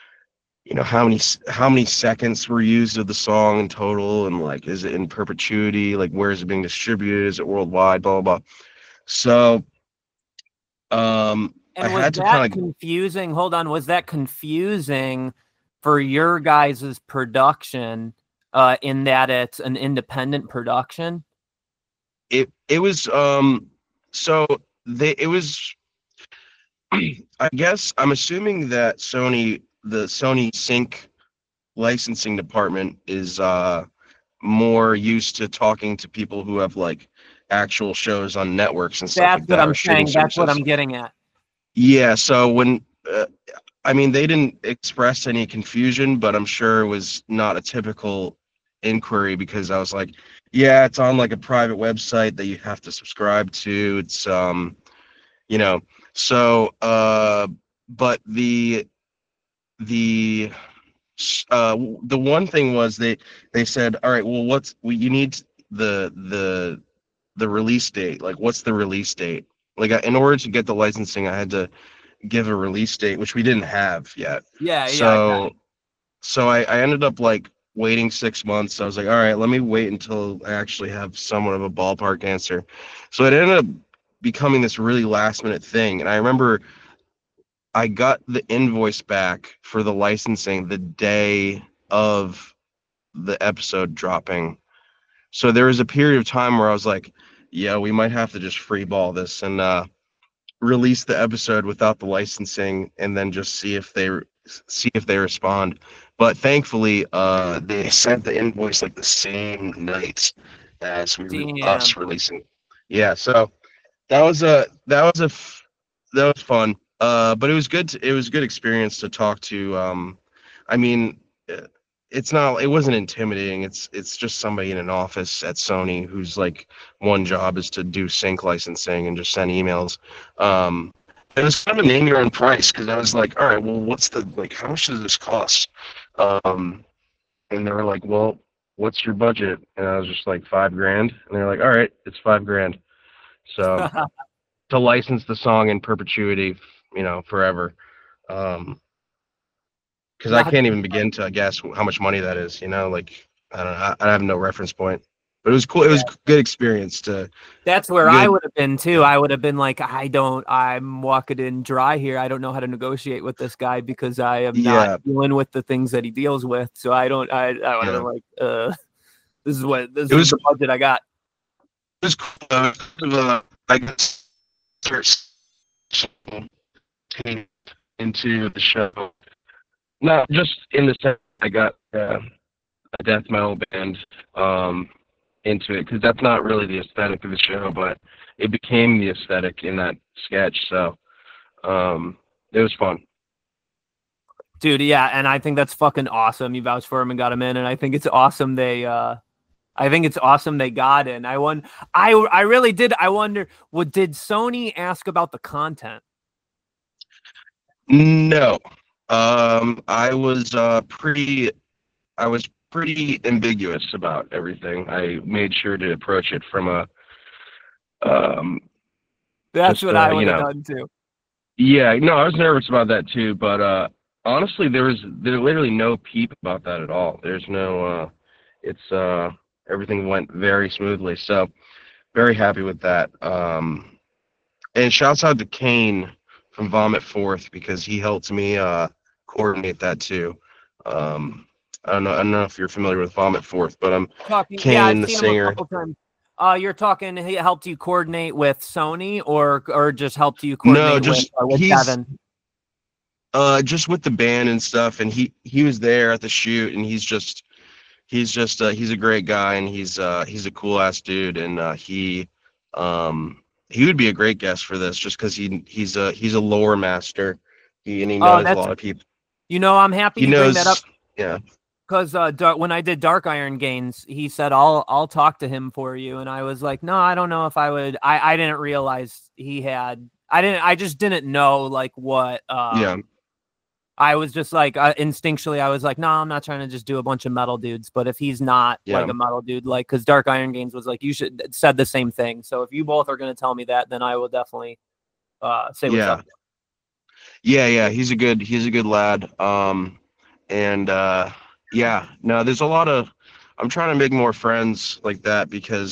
how many seconds were used of the song in total, and like is it in perpetuity, like where is it being distributed, is it worldwide, blah blah blah. So I And was had to that kind of confusing? Hold on, was that confusing for your guys' production, in that it's an independent production? it was so it was I guess I'm assuming that the Sony Sync licensing department is more used to talking to people who have like actual shows on networks and stuff That's like what that, I'm or streaming saying. That's what services. I'm getting at. Yeah, so when I mean, they didn't express any confusion, but I'm sure it was not a typical inquiry, because I was like, yeah, it's on like a private website that you have to subscribe to. It's you know, so but the the one thing was they said, all right, well, you need the release date. Like, what's the release date? Like, in order to get the licensing, I had to give a release date, which we didn't have yet. Yeah, I got So it. I ended up like waiting 6 months. I was like, all right, let me wait until I actually have somewhat of a ballpark answer. So it ended up becoming this really last minute thing. And I remember I got the invoice back for the licensing the day of the episode dropping. So there was a period of time where I was like, yeah, we might have to just free ball this and release the episode without the licensing, and then just see if they respond. But thankfully, they sent the invoice like the same night as us Damn. releasing. Yeah, so that was fun. But it was good. It was a good experience to talk to. I mean, it wasn't intimidating. It's just somebody in an office at Sony who's like one job is to do sync licensing and just send emails. It was kind of a name your own price, because I was like, all right, well, how much does this cost? And they were like, well, what's your budget? And I was just like, $5,000. And they're like, all right, it's $5,000. So to license the song in perpetuity, forever. Because I can't even begin to guess how much money that is. Like, I don't know. I have no reference point. But it was cool. It was a good experience to. That's where I would have been too. I would have been like, I'm walking in dry here. I don't know how to negotiate with this guy because I am not dealing with the things that he deals with. So I would have been like, this is the budget I got. It was cool. I guess into the show. Not just in the sense I got a death metal band into it, because that's not really the aesthetic of the show, but it became the aesthetic in that sketch. So it was fun. Dude, yeah, and I think that's fucking awesome. You vouched for him and got him in, and I think it's awesome they got in. I really did. I wonder, did Sony ask about the content? No. I was pretty ambiguous about everything. I made sure to approach it from a that's what I would have done too. Yeah, no, I was nervous about that too, but honestly there's literally no peep about that at all. There's no everything went very smoothly, so very happy with that. And shouts out to Kane from Vomit Forth, because he helped me coordinate that too. I don't know if you're familiar with Vomit Forth, but I'm Kane, the singer. You're talking. He helped you coordinate with Sony, or just helped you No, coordinate just with he's Devin? just with the band and stuff, and he was there at the shoot, and he's a great guy, and he's a cool ass dude, and he would be a great guest for this just because he's a lore master. He knows a lot of people. I'm happy you bring that up. Yeah. Because when I did Dark Iron Gains, he said, I'll talk to him for you. And I was like, no, I don't know if I would. I didn't realize I just didn't know like what. Yeah. I was just like, instinctually, I was like, no, I'm not trying to just do a bunch of metal dudes. But if he's not like a metal dude, like, because Dark Iron Gains was like, you said the same thing. So if you both are going to tell me that, then I will definitely say what's up. Yeah. He's a good lad. Yeah, no, there's a lot of, I'm trying to make more friends like that because,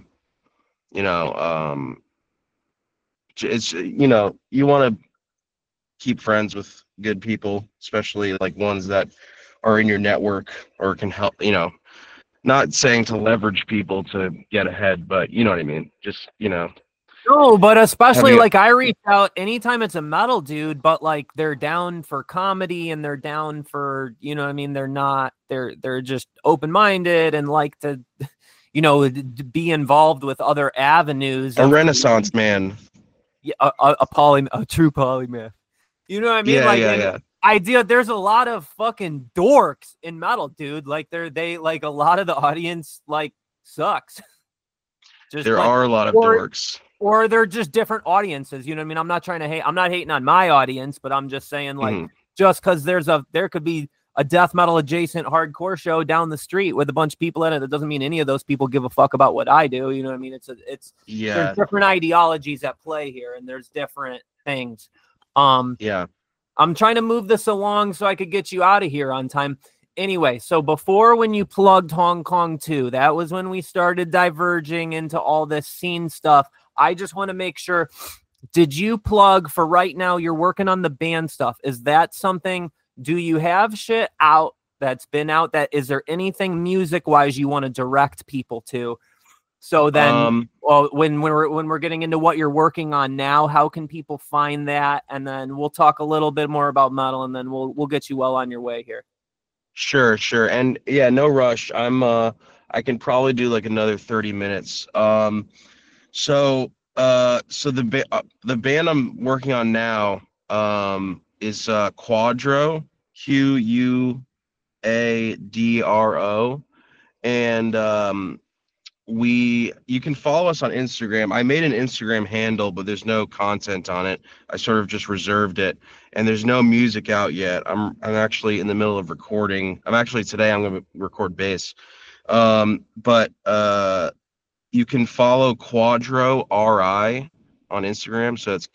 it's, you want to keep friends with good people, especially like ones that are in your network or can help, not saying to leverage people to get ahead, but you know what I mean? Just, No, but especially like I reach out anytime it's a metal dude, but like they're down for comedy and they're down for, they're just open-minded and like to, be involved with other avenues. A Renaissance man. Yeah, a true polymath. You know what I mean? Yeah. There's a lot of fucking dorks in metal, dude. Like they like a lot of the audience like sucks. There are a lot of dorks. Or they're just different audiences. You know what I mean? I'm not trying to hate. I'm not hating on my audience, but I'm just saying like just because there could be a death metal adjacent hardcore show down the street with a bunch of people in it. That doesn't mean any of those people give a fuck about what I do. You know what I mean? There's different ideologies at play here, and there's different things. Yeah. I'm trying to move this along so I could get you out of here on time. Anyway, so before when you plugged Hong Kong 2, that was when we started diverging into all this scene stuff. I just want to make sure, did you plug for right now? You're working on the band stuff. Is that something, do you have shit out that's been out? Is there anything music wise you want to direct people to? So then, when we're getting into what you're working on now, how can people find that? And then we'll talk a little bit more about metal, and then we'll get you well on your way here. Sure. And yeah, no rush. I can probably do like another 30 minutes. So the band I'm working on now, is Quadro, Quadro, and you can follow us on Instagram. I made an Instagram handle, but there's no content on it. I sort of just reserved it, and there's no music out yet. I'm actually in the middle of recording. Today I'm going to record bass. But you can follow Quadro RI on Instagram. So it's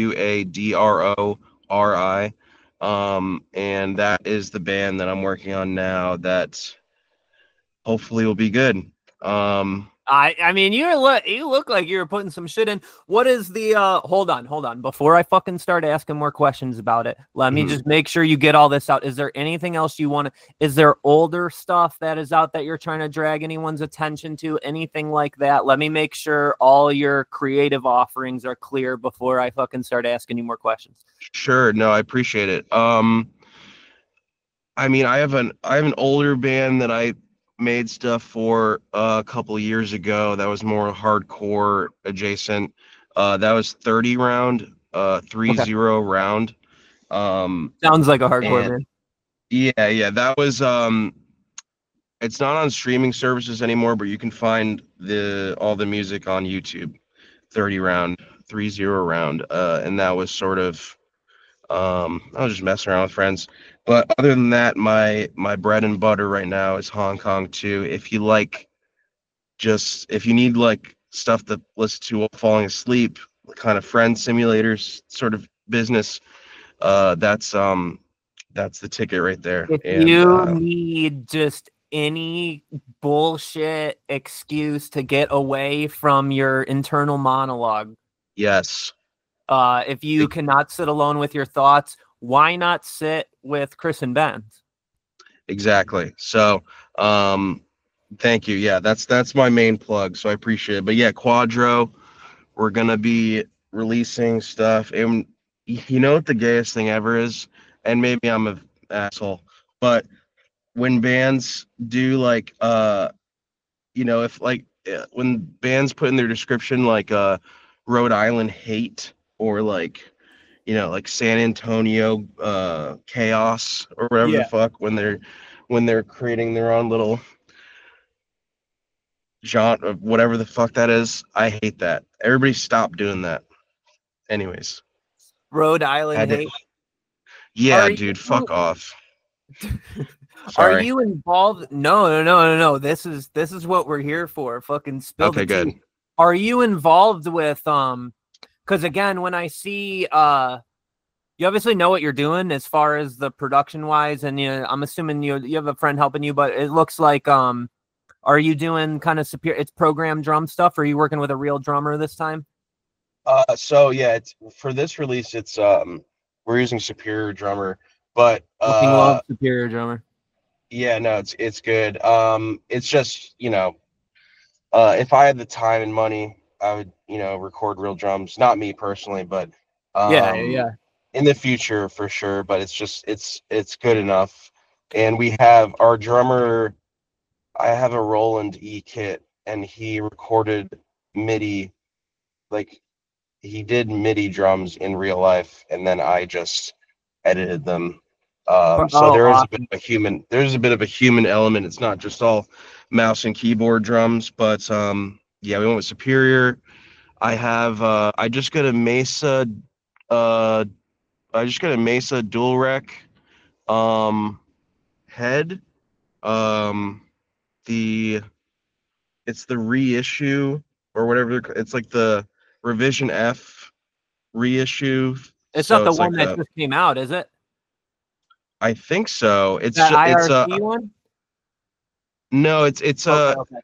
QUADRORI. And that is the band that I'm working on now that hopefully will be good. I mean, you look like you're putting some shit in. What is the hold on before I fucking start asking more questions about it, let me just make sure you get all this out. Is there anything else you want to, is there older stuff that is out that you're trying to drag anyone's attention to, anything like that? Let me make sure all your creative offerings are clear before I fucking start asking you more questions. Sure. No, I appreciate it. I mean, I have an older band that I made stuff for a couple of years ago that was more hardcore adjacent. That was 30 round, 30 round. Sounds like a hardcore band. Yeah. That was it's not on streaming services anymore, but you can find all the music on YouTube. 30 round, and that was sort of I was just messing around with friends. But other than that, my bread and butter right now is Hong Kong 2. If you need like stuff to listen to while falling asleep, kind of friend simulators sort of business, that's the ticket right there. If you need just any bullshit excuse to get away from your internal monologue. Yes. If you cannot sit alone with your thoughts, why not sit with Chris and Ben? Exactly. So, Thank you. Yeah, that's my main plug. So I appreciate it. But yeah, Quadro, we're gonna be releasing stuff. And you know what the gayest thing ever is? And maybe I'm an asshole, but when bands do like if like when bands put in their description like Rhode Island hate or like like San Antonio chaos or whatever the Yeah. fuck when they're creating their own little genre of whatever the fuck that is. I hate that. Everybody stop doing that. Anyways, Rhode Island had to, hate. yeah, Are dude, you fuck off. are Sorry. you involved? No. This is what we're here for. Fucking spill the Okay, good. tea. Are you involved with because again, when I see you obviously know what you're doing as far as the production wise, and I'm assuming you have a friend helping you, but it looks like are you doing kind of it's program drum stuff, or are you working with a real drummer this time? So yeah, it's for this release. It's we're using Superior Drummer, but Fucking love Superior Drummer. yeah, no, it's good. It's just if I had the time and money, I would record real drums. Not me personally, but Yeah. in the future for sure. But it's just it's good enough. And we have our drummer. I have a Roland E kit, and he recorded MIDI like he did MIDI drums in real life, and then I just edited them. So Oh, there is a bit awesome. of a human. There's a bit of a human element. It's not just all mouse and keyboard drums, but yeah, we went with Superior. I just got a Mesa. Uh, I just got a Mesa dual rec head. Um, the it's the reissue or whatever. It's like the Revision F reissue. It's not So the it's one like that just came out, is it? I think so. That IRC one? No, it's Okay.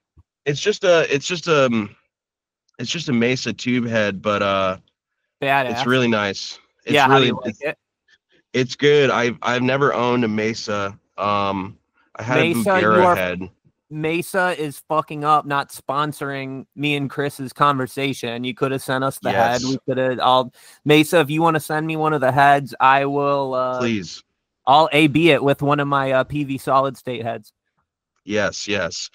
it's just a Mesa tube head, but it's Badass. really nice. It's Yeah, how do really you like it? it's good. I've never owned a Mesa. I had a Mesa, Bugera head. Mesa is fucking up, not sponsoring me and Chris's conversation. You could have sent us the head. We Yes, could have all Mesa. If you want to send me one of the heads, I will. please. I'll AB it with one of my PV solid state heads. Yes.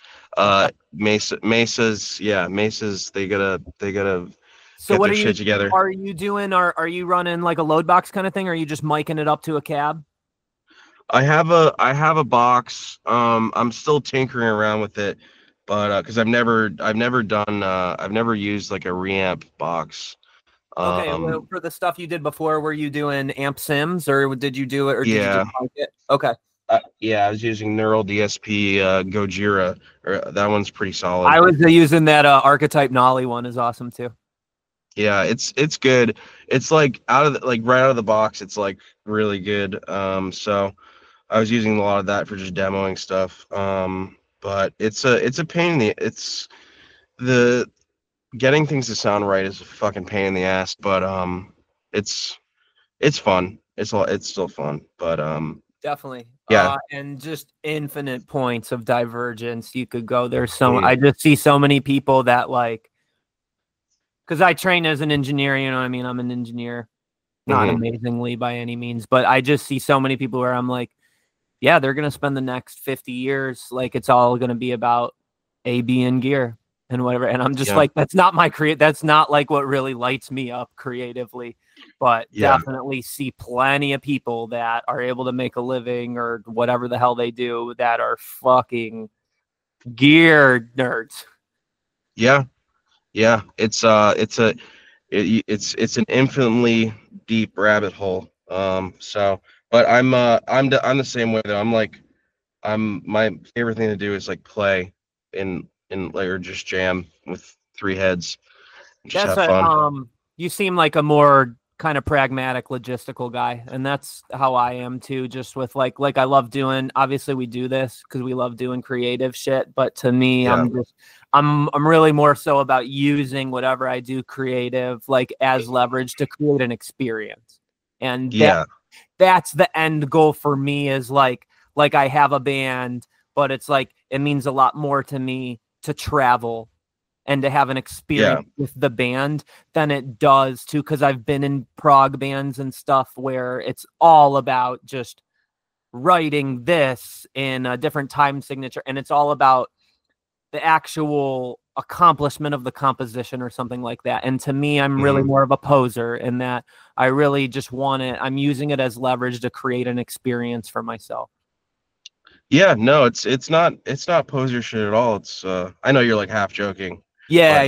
Mesas. Yeah, Mesas. They gotta So get what their are you shit together. are you doing? Are you running like a load box kind of thing? Or are you just micing it up to a cab? I have a box. I'm still tinkering around with it, but because I've never done I've never used like a reamp box. Okay, well, for the stuff you did before, were you doing amp sims, or did you do it, or did you Yeah. just mic it? Okay. Yeah, I was using Neural DSP Gojira. Or that one's pretty solid. I was using that Archetype Nolly one is awesome too. Yeah, it's good. It's like right out of the box, it's like really good. So I was using a lot of that for just demoing stuff. But it's a pain in the getting things to sound right is a fucking pain in the ass, but it's fun. It's still fun. But Definitely. yeah. And just infinite points of divergence you could go. There's Mm. I just see so many people that like, because I train as an engineer, you know what I mean? I'm an engineer, not Mhm. amazingly by any means, but I just see so many people where I'm like, yeah, they're going to spend the next 50 years. Like it's all going to be about AB and gear and whatever. And I'm just Yeah. like, that's not that's not like what really lights me up creatively, but Yeah. definitely see plenty of people that are able to make a living or whatever the hell they do that are fucking gear nerds. Yeah. It's it's an infinitely deep rabbit hole. So but I'm the same way though. My favorite thing to do is like play in like or just jam with three heads. Just That's have fun. you seem like a more kind of pragmatic logistical guy, and that's how I am too, just with like I love doing, obviously we do this because we love doing creative shit, but to me Yeah. I'm really more so about using whatever I do creative like as leverage to create an experience. And Yeah. that's the end goal for me is like I have a band, but it's like it means a lot more to me to travel and to have an experience with the band than it does to, because I've been in prog bands and stuff where it's all about just writing this in a different time signature, and it's all about the actual accomplishment of the composition or something like that. And to me, I'm really more of a poser in that I really just want it. I'm using it as leverage to create an experience for myself. Yeah, no, it's not poser shit at all. It's I know you're like half joking. Yeah.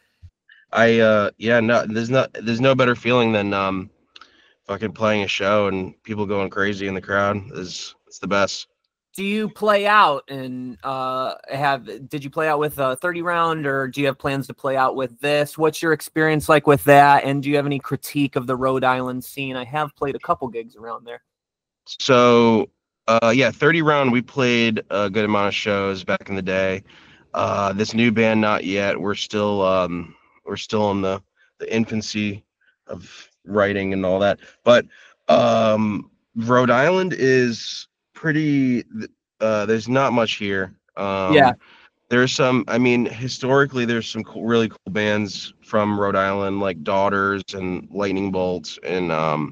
No, there's no better feeling than fucking playing a show and people going crazy in the crowd. It's the best. Do you play out and did you play out with a 30 round, or do you have plans to play out with this? What's your experience like with that? And do you have any critique of the Rhode Island scene? I have played a couple gigs around there. So 30 round, we played a good amount of shows back in the day. This new band, not yet. We're still in the infancy of writing and all that. But Rhode Island is pretty. There's not much here. There's some. I mean, historically, there's some really cool bands from Rhode Island, like Daughters and Lightning Bolts and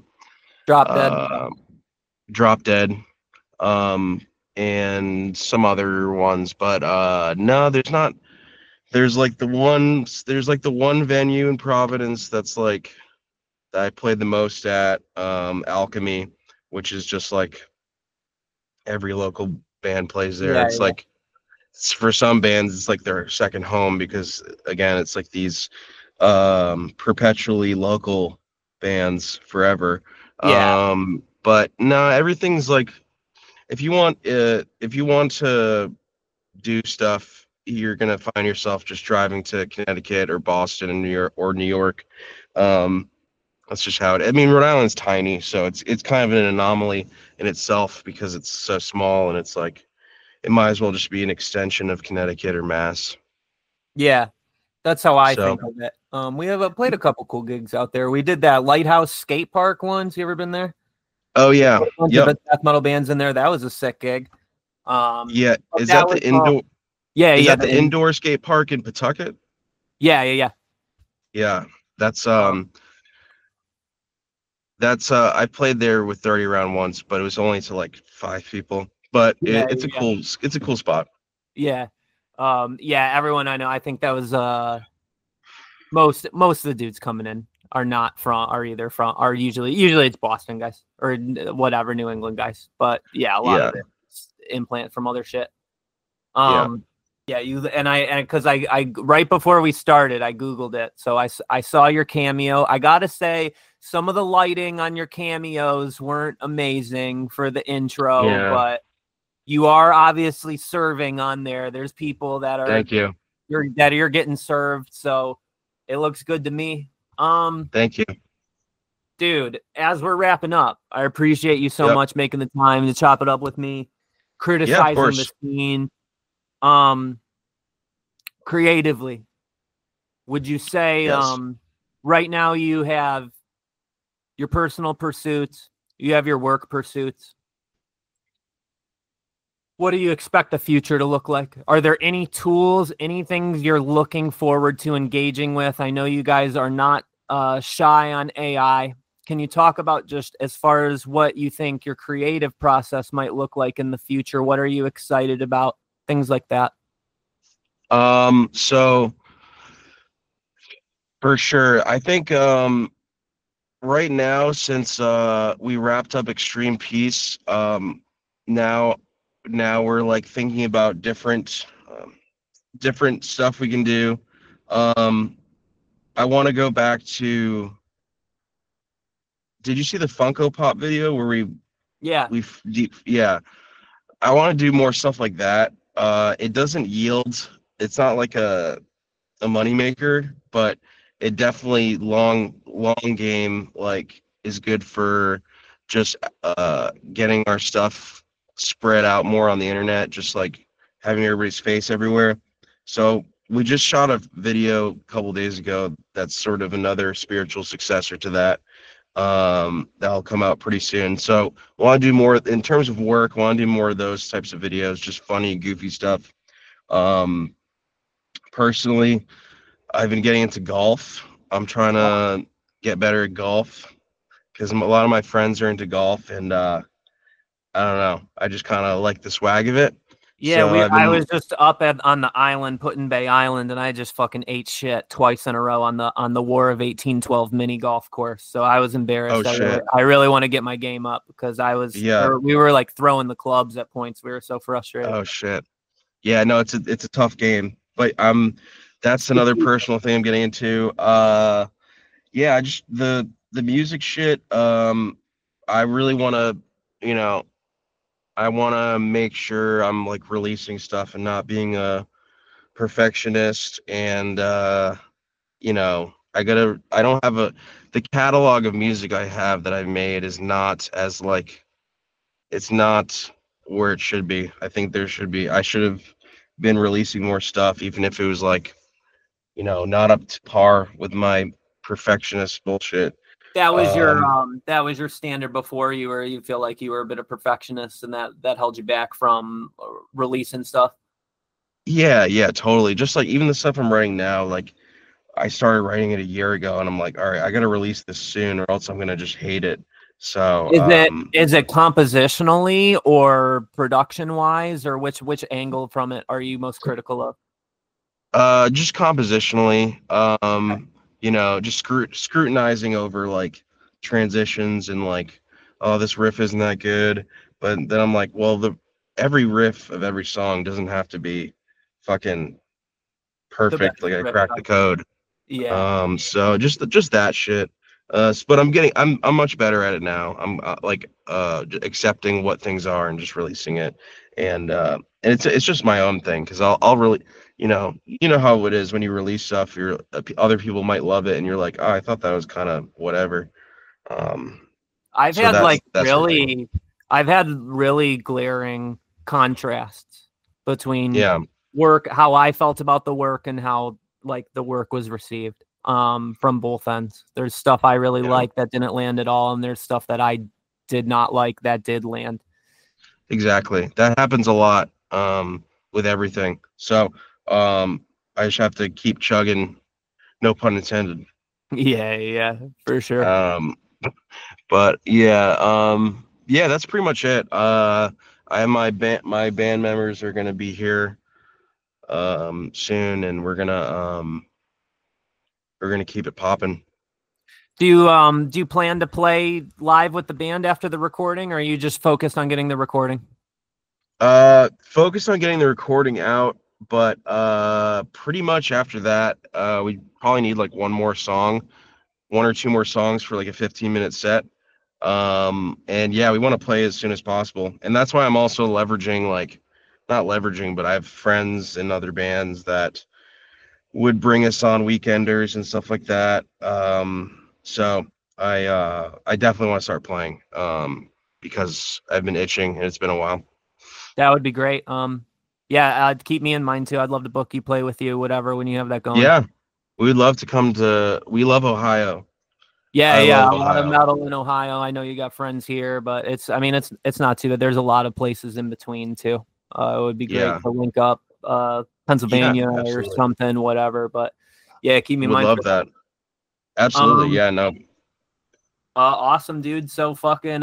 Drop Dead. And some other ones, but no, there's not. There's like the one venue in Providence that's like that I played the most at, Alchemy, which is just like every local band plays there. Like for some bands it's like their second home, because again, it's like these perpetually local bands forever. But no, everything's like, if you want to do stuff, you're gonna find yourself just driving to Connecticut or Boston and New York. That's just how it. I mean, Rhode Island's tiny, so it's kind of an anomaly in itself because it's so small, and it's like it might as well just be an extension of Connecticut or Mass. Yeah, that's how I think of it. We have played a couple cool gigs out there. We did that Lighthouse Skate Park once. You ever been there? Oh yeah, yeah. Death metal bands in there. That was a sick gig. Yeah, is that the indoor? Is that the indoor skate park in Pawtucket? Yeah. Yeah, that's I played there with 30 round once, but it was only to like 5 people. But it's a cool spot. Yeah, everyone I know, I think that was most of the dudes coming in are usually it's Boston guys or whatever, New England guys. But yeah, a lot of it's implant from other shit. Because I right before we started, I Googled it. So I saw your cameo. I gotta say, some of the lighting on your cameos weren't amazing for the intro, but you are obviously serving on there. There's people that are you're getting served, so it looks good to me. Thank you. Dude, as we're wrapping up, I appreciate you so much making the time to chop it up with me, criticizing the scene. Creatively, would you say right now you have your personal pursuits, you have your work pursuits? What do you expect the future to look like? Are there any tools, any things you're looking forward to engaging with? I know you guys are not shy on AI. Can you talk about just as far as what you think your creative process might look like in the future? What are you excited about? Things like that. So for sure, I think right now, since we wrapped up Extreme Peace, now we're like thinking about different stuff we can do. I want to go back to. Did you see the Funko Pop video where we? Yeah. I want to do more stuff like that. It doesn't yield. It's not like a moneymaker, but it definitely long game like is good for just getting our stuff spread out more on the internet, just like having everybody's face everywhere. So we just shot a video a couple days ago that's sort of another spiritual successor to that. That'll come out pretty soon. So want to do more in terms of work. Want to do more of those types of videos, just funny, goofy stuff. Um, Personally, I've been getting into golf. I'm trying to get better at golf because a lot of my friends are into golf, and I don't know. I just kind of like the swag of it. Yeah, So I've I been, was just up on the island, Put Bay Island, and I just fucking ate shit twice in a row on the War of 1812 mini golf course. So I was embarrassed. oh shit, I really want to get my game up because yeah, we were like throwing the clubs at points. We were so frustrated. oh shit, yeah. No, it's a tough game, but that's another personal thing I'm getting into. Yeah, just the music shit. I really want to, you know, I want to make sure I'm like releasing stuff and not being a perfectionist. And I don't have the catalog of music I have that I've made is not as like, it's not where it should be. I think I should have been releasing more stuff, even if it was like, not up to par with my perfectionist bullshit. That was your standard before you feel like you were a bit of perfectionist and that held you back from releasing stuff. Yeah, totally. Just like even the stuff I'm writing now, like I started writing it a year ago and I'm like, all right, I gotta release this soon or else I'm gonna just hate it. So Is it compositionally or production wise, or which angle from it are you most critical of? just compositionally, just scrutinizing over like transitions and like, oh, this riff isn't that good. But then I'm like, well, every riff of every song doesn't have to be fucking perfect. Like I cracked the code. Yeah. So just that shit. But I'm much better at it now. I'm accepting what things are and just releasing it. And it's just my own thing because I'll really, how it is when you release stuff, other people might love it and you're like, oh, I thought that was kind of whatever. I've So had that's I've had really glaring contrasts between yeah, work, how I felt about the work and how like the work was received from both ends. There's stuff I really liked that didn't land at all, and there's stuff that I did not like that did land. exactly. That happens a lot with everything. So I just have to keep chugging, no pun intended. Yeah, for sure. But yeah, that's pretty much it. I have my band members are gonna be here soon, and we're gonna keep it popping. Do you plan to play live with the band after the recording, or are you just focused on getting the recording? Focused on getting the recording out, but pretty much after that, we probably need like one or two more songs for like a 15-minute set. And yeah, we want to play as soon as possible. And that's why I'm also leveraging, like, not leveraging, but I have friends in other bands that would bring us on weekenders and stuff like that. So I definitely want to start playing, because I've been itching and it's been a while. That would be great. Yeah, keep me in mind too. I'd love to book you, play with you, whatever, when you have that going. Yeah, we'd love to we love Ohio. Yeah, a lot of metal in Ohio. I know you got friends here, but it's not too bad. There's a lot of places in between too. It would be great to link up, Pennsylvania or something, whatever. But yeah, keep me in mind. Would love that. Absolutely. Yeah, no. Awesome, dude. So fucking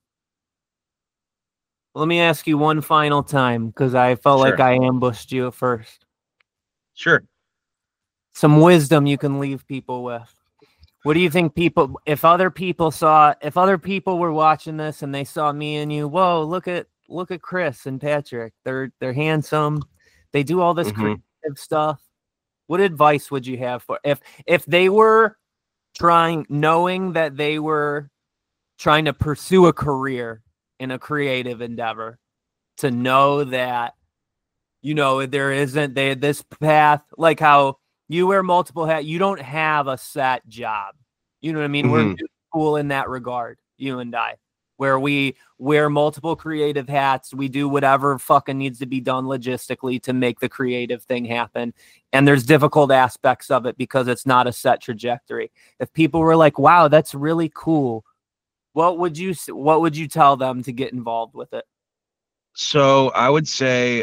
let me ask you one final time, because I felt like I ambushed you at first. Sure. Some wisdom you can leave people with. What do you think if other people were watching this and they saw me and you, whoa, look at Chris and Patrick. They're handsome. They do all this creative stuff. What advice would you have for if they were knowing that they were trying to pursue a career in a creative endeavor, to know that, there isn't this path, like how you wear multiple hats, you don't have a set job. You know what I mean? We're cool in that regard, you and I. where we wear multiple creative hats. We do whatever fucking needs to be done logistically to make the creative thing happen. And there's difficult aspects of it because it's not a set trajectory. If people were like, wow, that's really cool, what would you tell them to get involved with it? So I would say,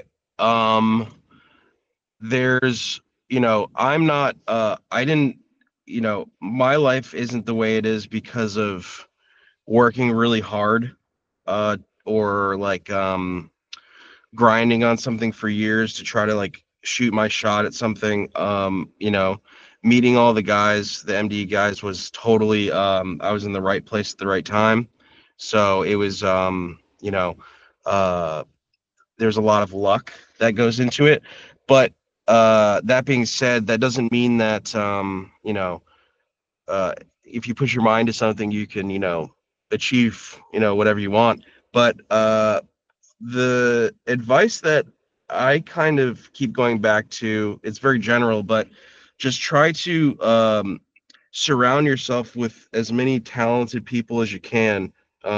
there's, I'm not, I didn't, my life isn't the way it is because of working really hard, or like, grinding on something for years to try to like shoot my shot at something. Meeting all the guys, the MD guys, was totally, I was in the right place at the right time. So it was, there's a lot of luck that goes into it. But that being said, that doesn't mean that, if you put your mind to something, you can, achieve, whatever you want. But the advice that I kind of keep going back to, it's very general, but just try to surround yourself with as many talented people as you can.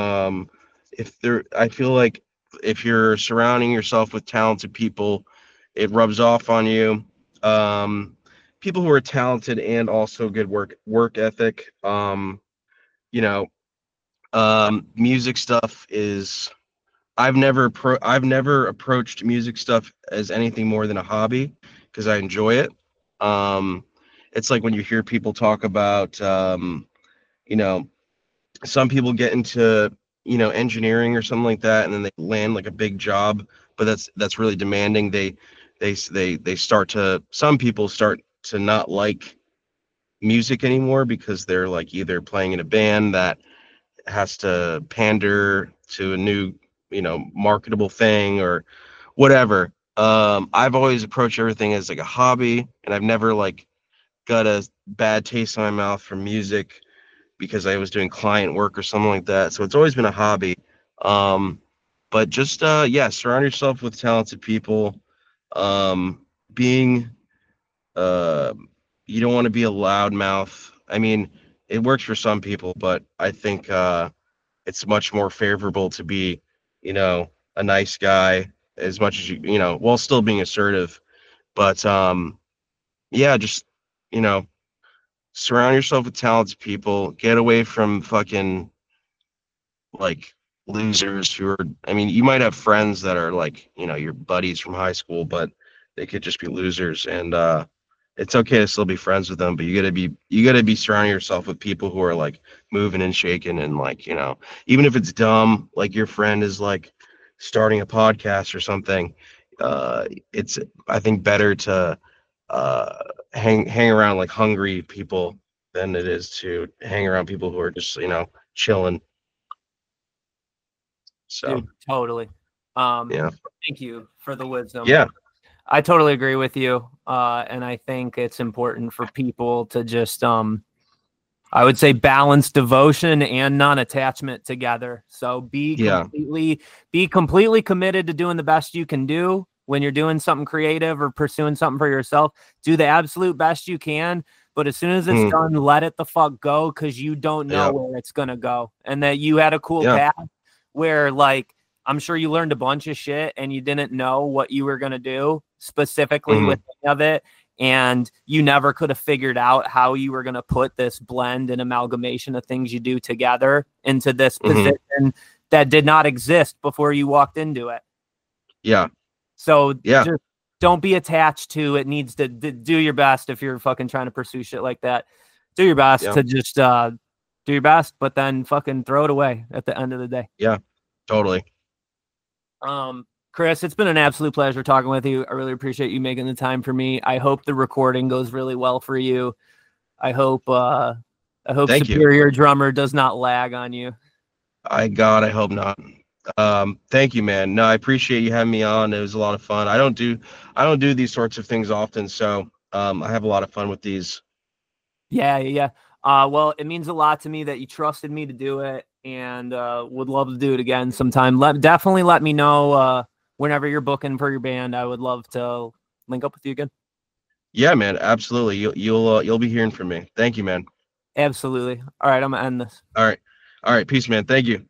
I feel like if you're surrounding yourself with talented people, it rubs off on you. People who are talented and also good work ethic. Music stuff is, I've never approached music stuff as anything more than a hobby because I enjoy it. It's like when you hear people talk about, some people get into, engineering or something like that, and then they land like a big job, but that's really demanding. Some people start to not like music anymore because they're like either playing in a band that has to pander to a new, marketable thing or whatever. I've always approached everything as like a hobby, and I've never like got a bad taste in my mouth from music because I was doing client work or something like that. So it's always been a hobby. But just surround yourself with talented people. Being you don't want to be a loudmouth. I mean, it works for some people, but I think it's much more favorable to be, a nice guy as much as while still being assertive. But just, surround yourself with talented people. Get away from fucking like losers who are, I mean, you might have friends that are like, your buddies from high school, but they could just be losers. And it's okay to still be friends with them, but you gotta be surrounding yourself with people who are like moving and shaking, and like, even if it's dumb, like your friend is like starting a podcast or something, it's, I think, better to hang around like hungry people than it is to hang around people who are just, chilling. So dude, totally. Yeah. Thank you for the wisdom. Yeah. I totally agree with you. And I think it's important for people to just, I would say, balance devotion and non-attachment together. So be completely committed to doing the best you can do when you're doing something creative or pursuing something for yourself. Do the absolute best you can. But as soon as it's done, let it the fuck go, because you don't know where it's going to go. And that you had a cool path where, like, I'm sure you learned a bunch of shit and you didn't know what you were going to do specifically with any of it. And you never could have figured out how you were going to put this blend and amalgamation of things you do together into this position that did not exist before you walked into it. Yeah. So just don't be attached to it. Needs to do your best. If you're fucking trying to pursue shit like that, do your best to just do your best, but then fucking throw it away at the end of the day. Yeah, totally. Chris, it's been an absolute pleasure talking with you. I really appreciate you making the time for me. I hope the recording goes really well for you. I hope Superior Drummer does not lag on you. I hope not. Thank you, man. No, I appreciate you having me on. It was a lot of fun. I don't do these sorts of things often, so I have a lot of fun with these. Yeah. Well, it means a lot to me that you trusted me to do it, and would love to do it again sometime. Definitely let me know whenever you're booking for your band. I would love to link up with you again. Yeah, man, absolutely. You'll be hearing from me. Thank you, man. Absolutely. All right, I'm gonna end this. All right. Peace, man. Thank you.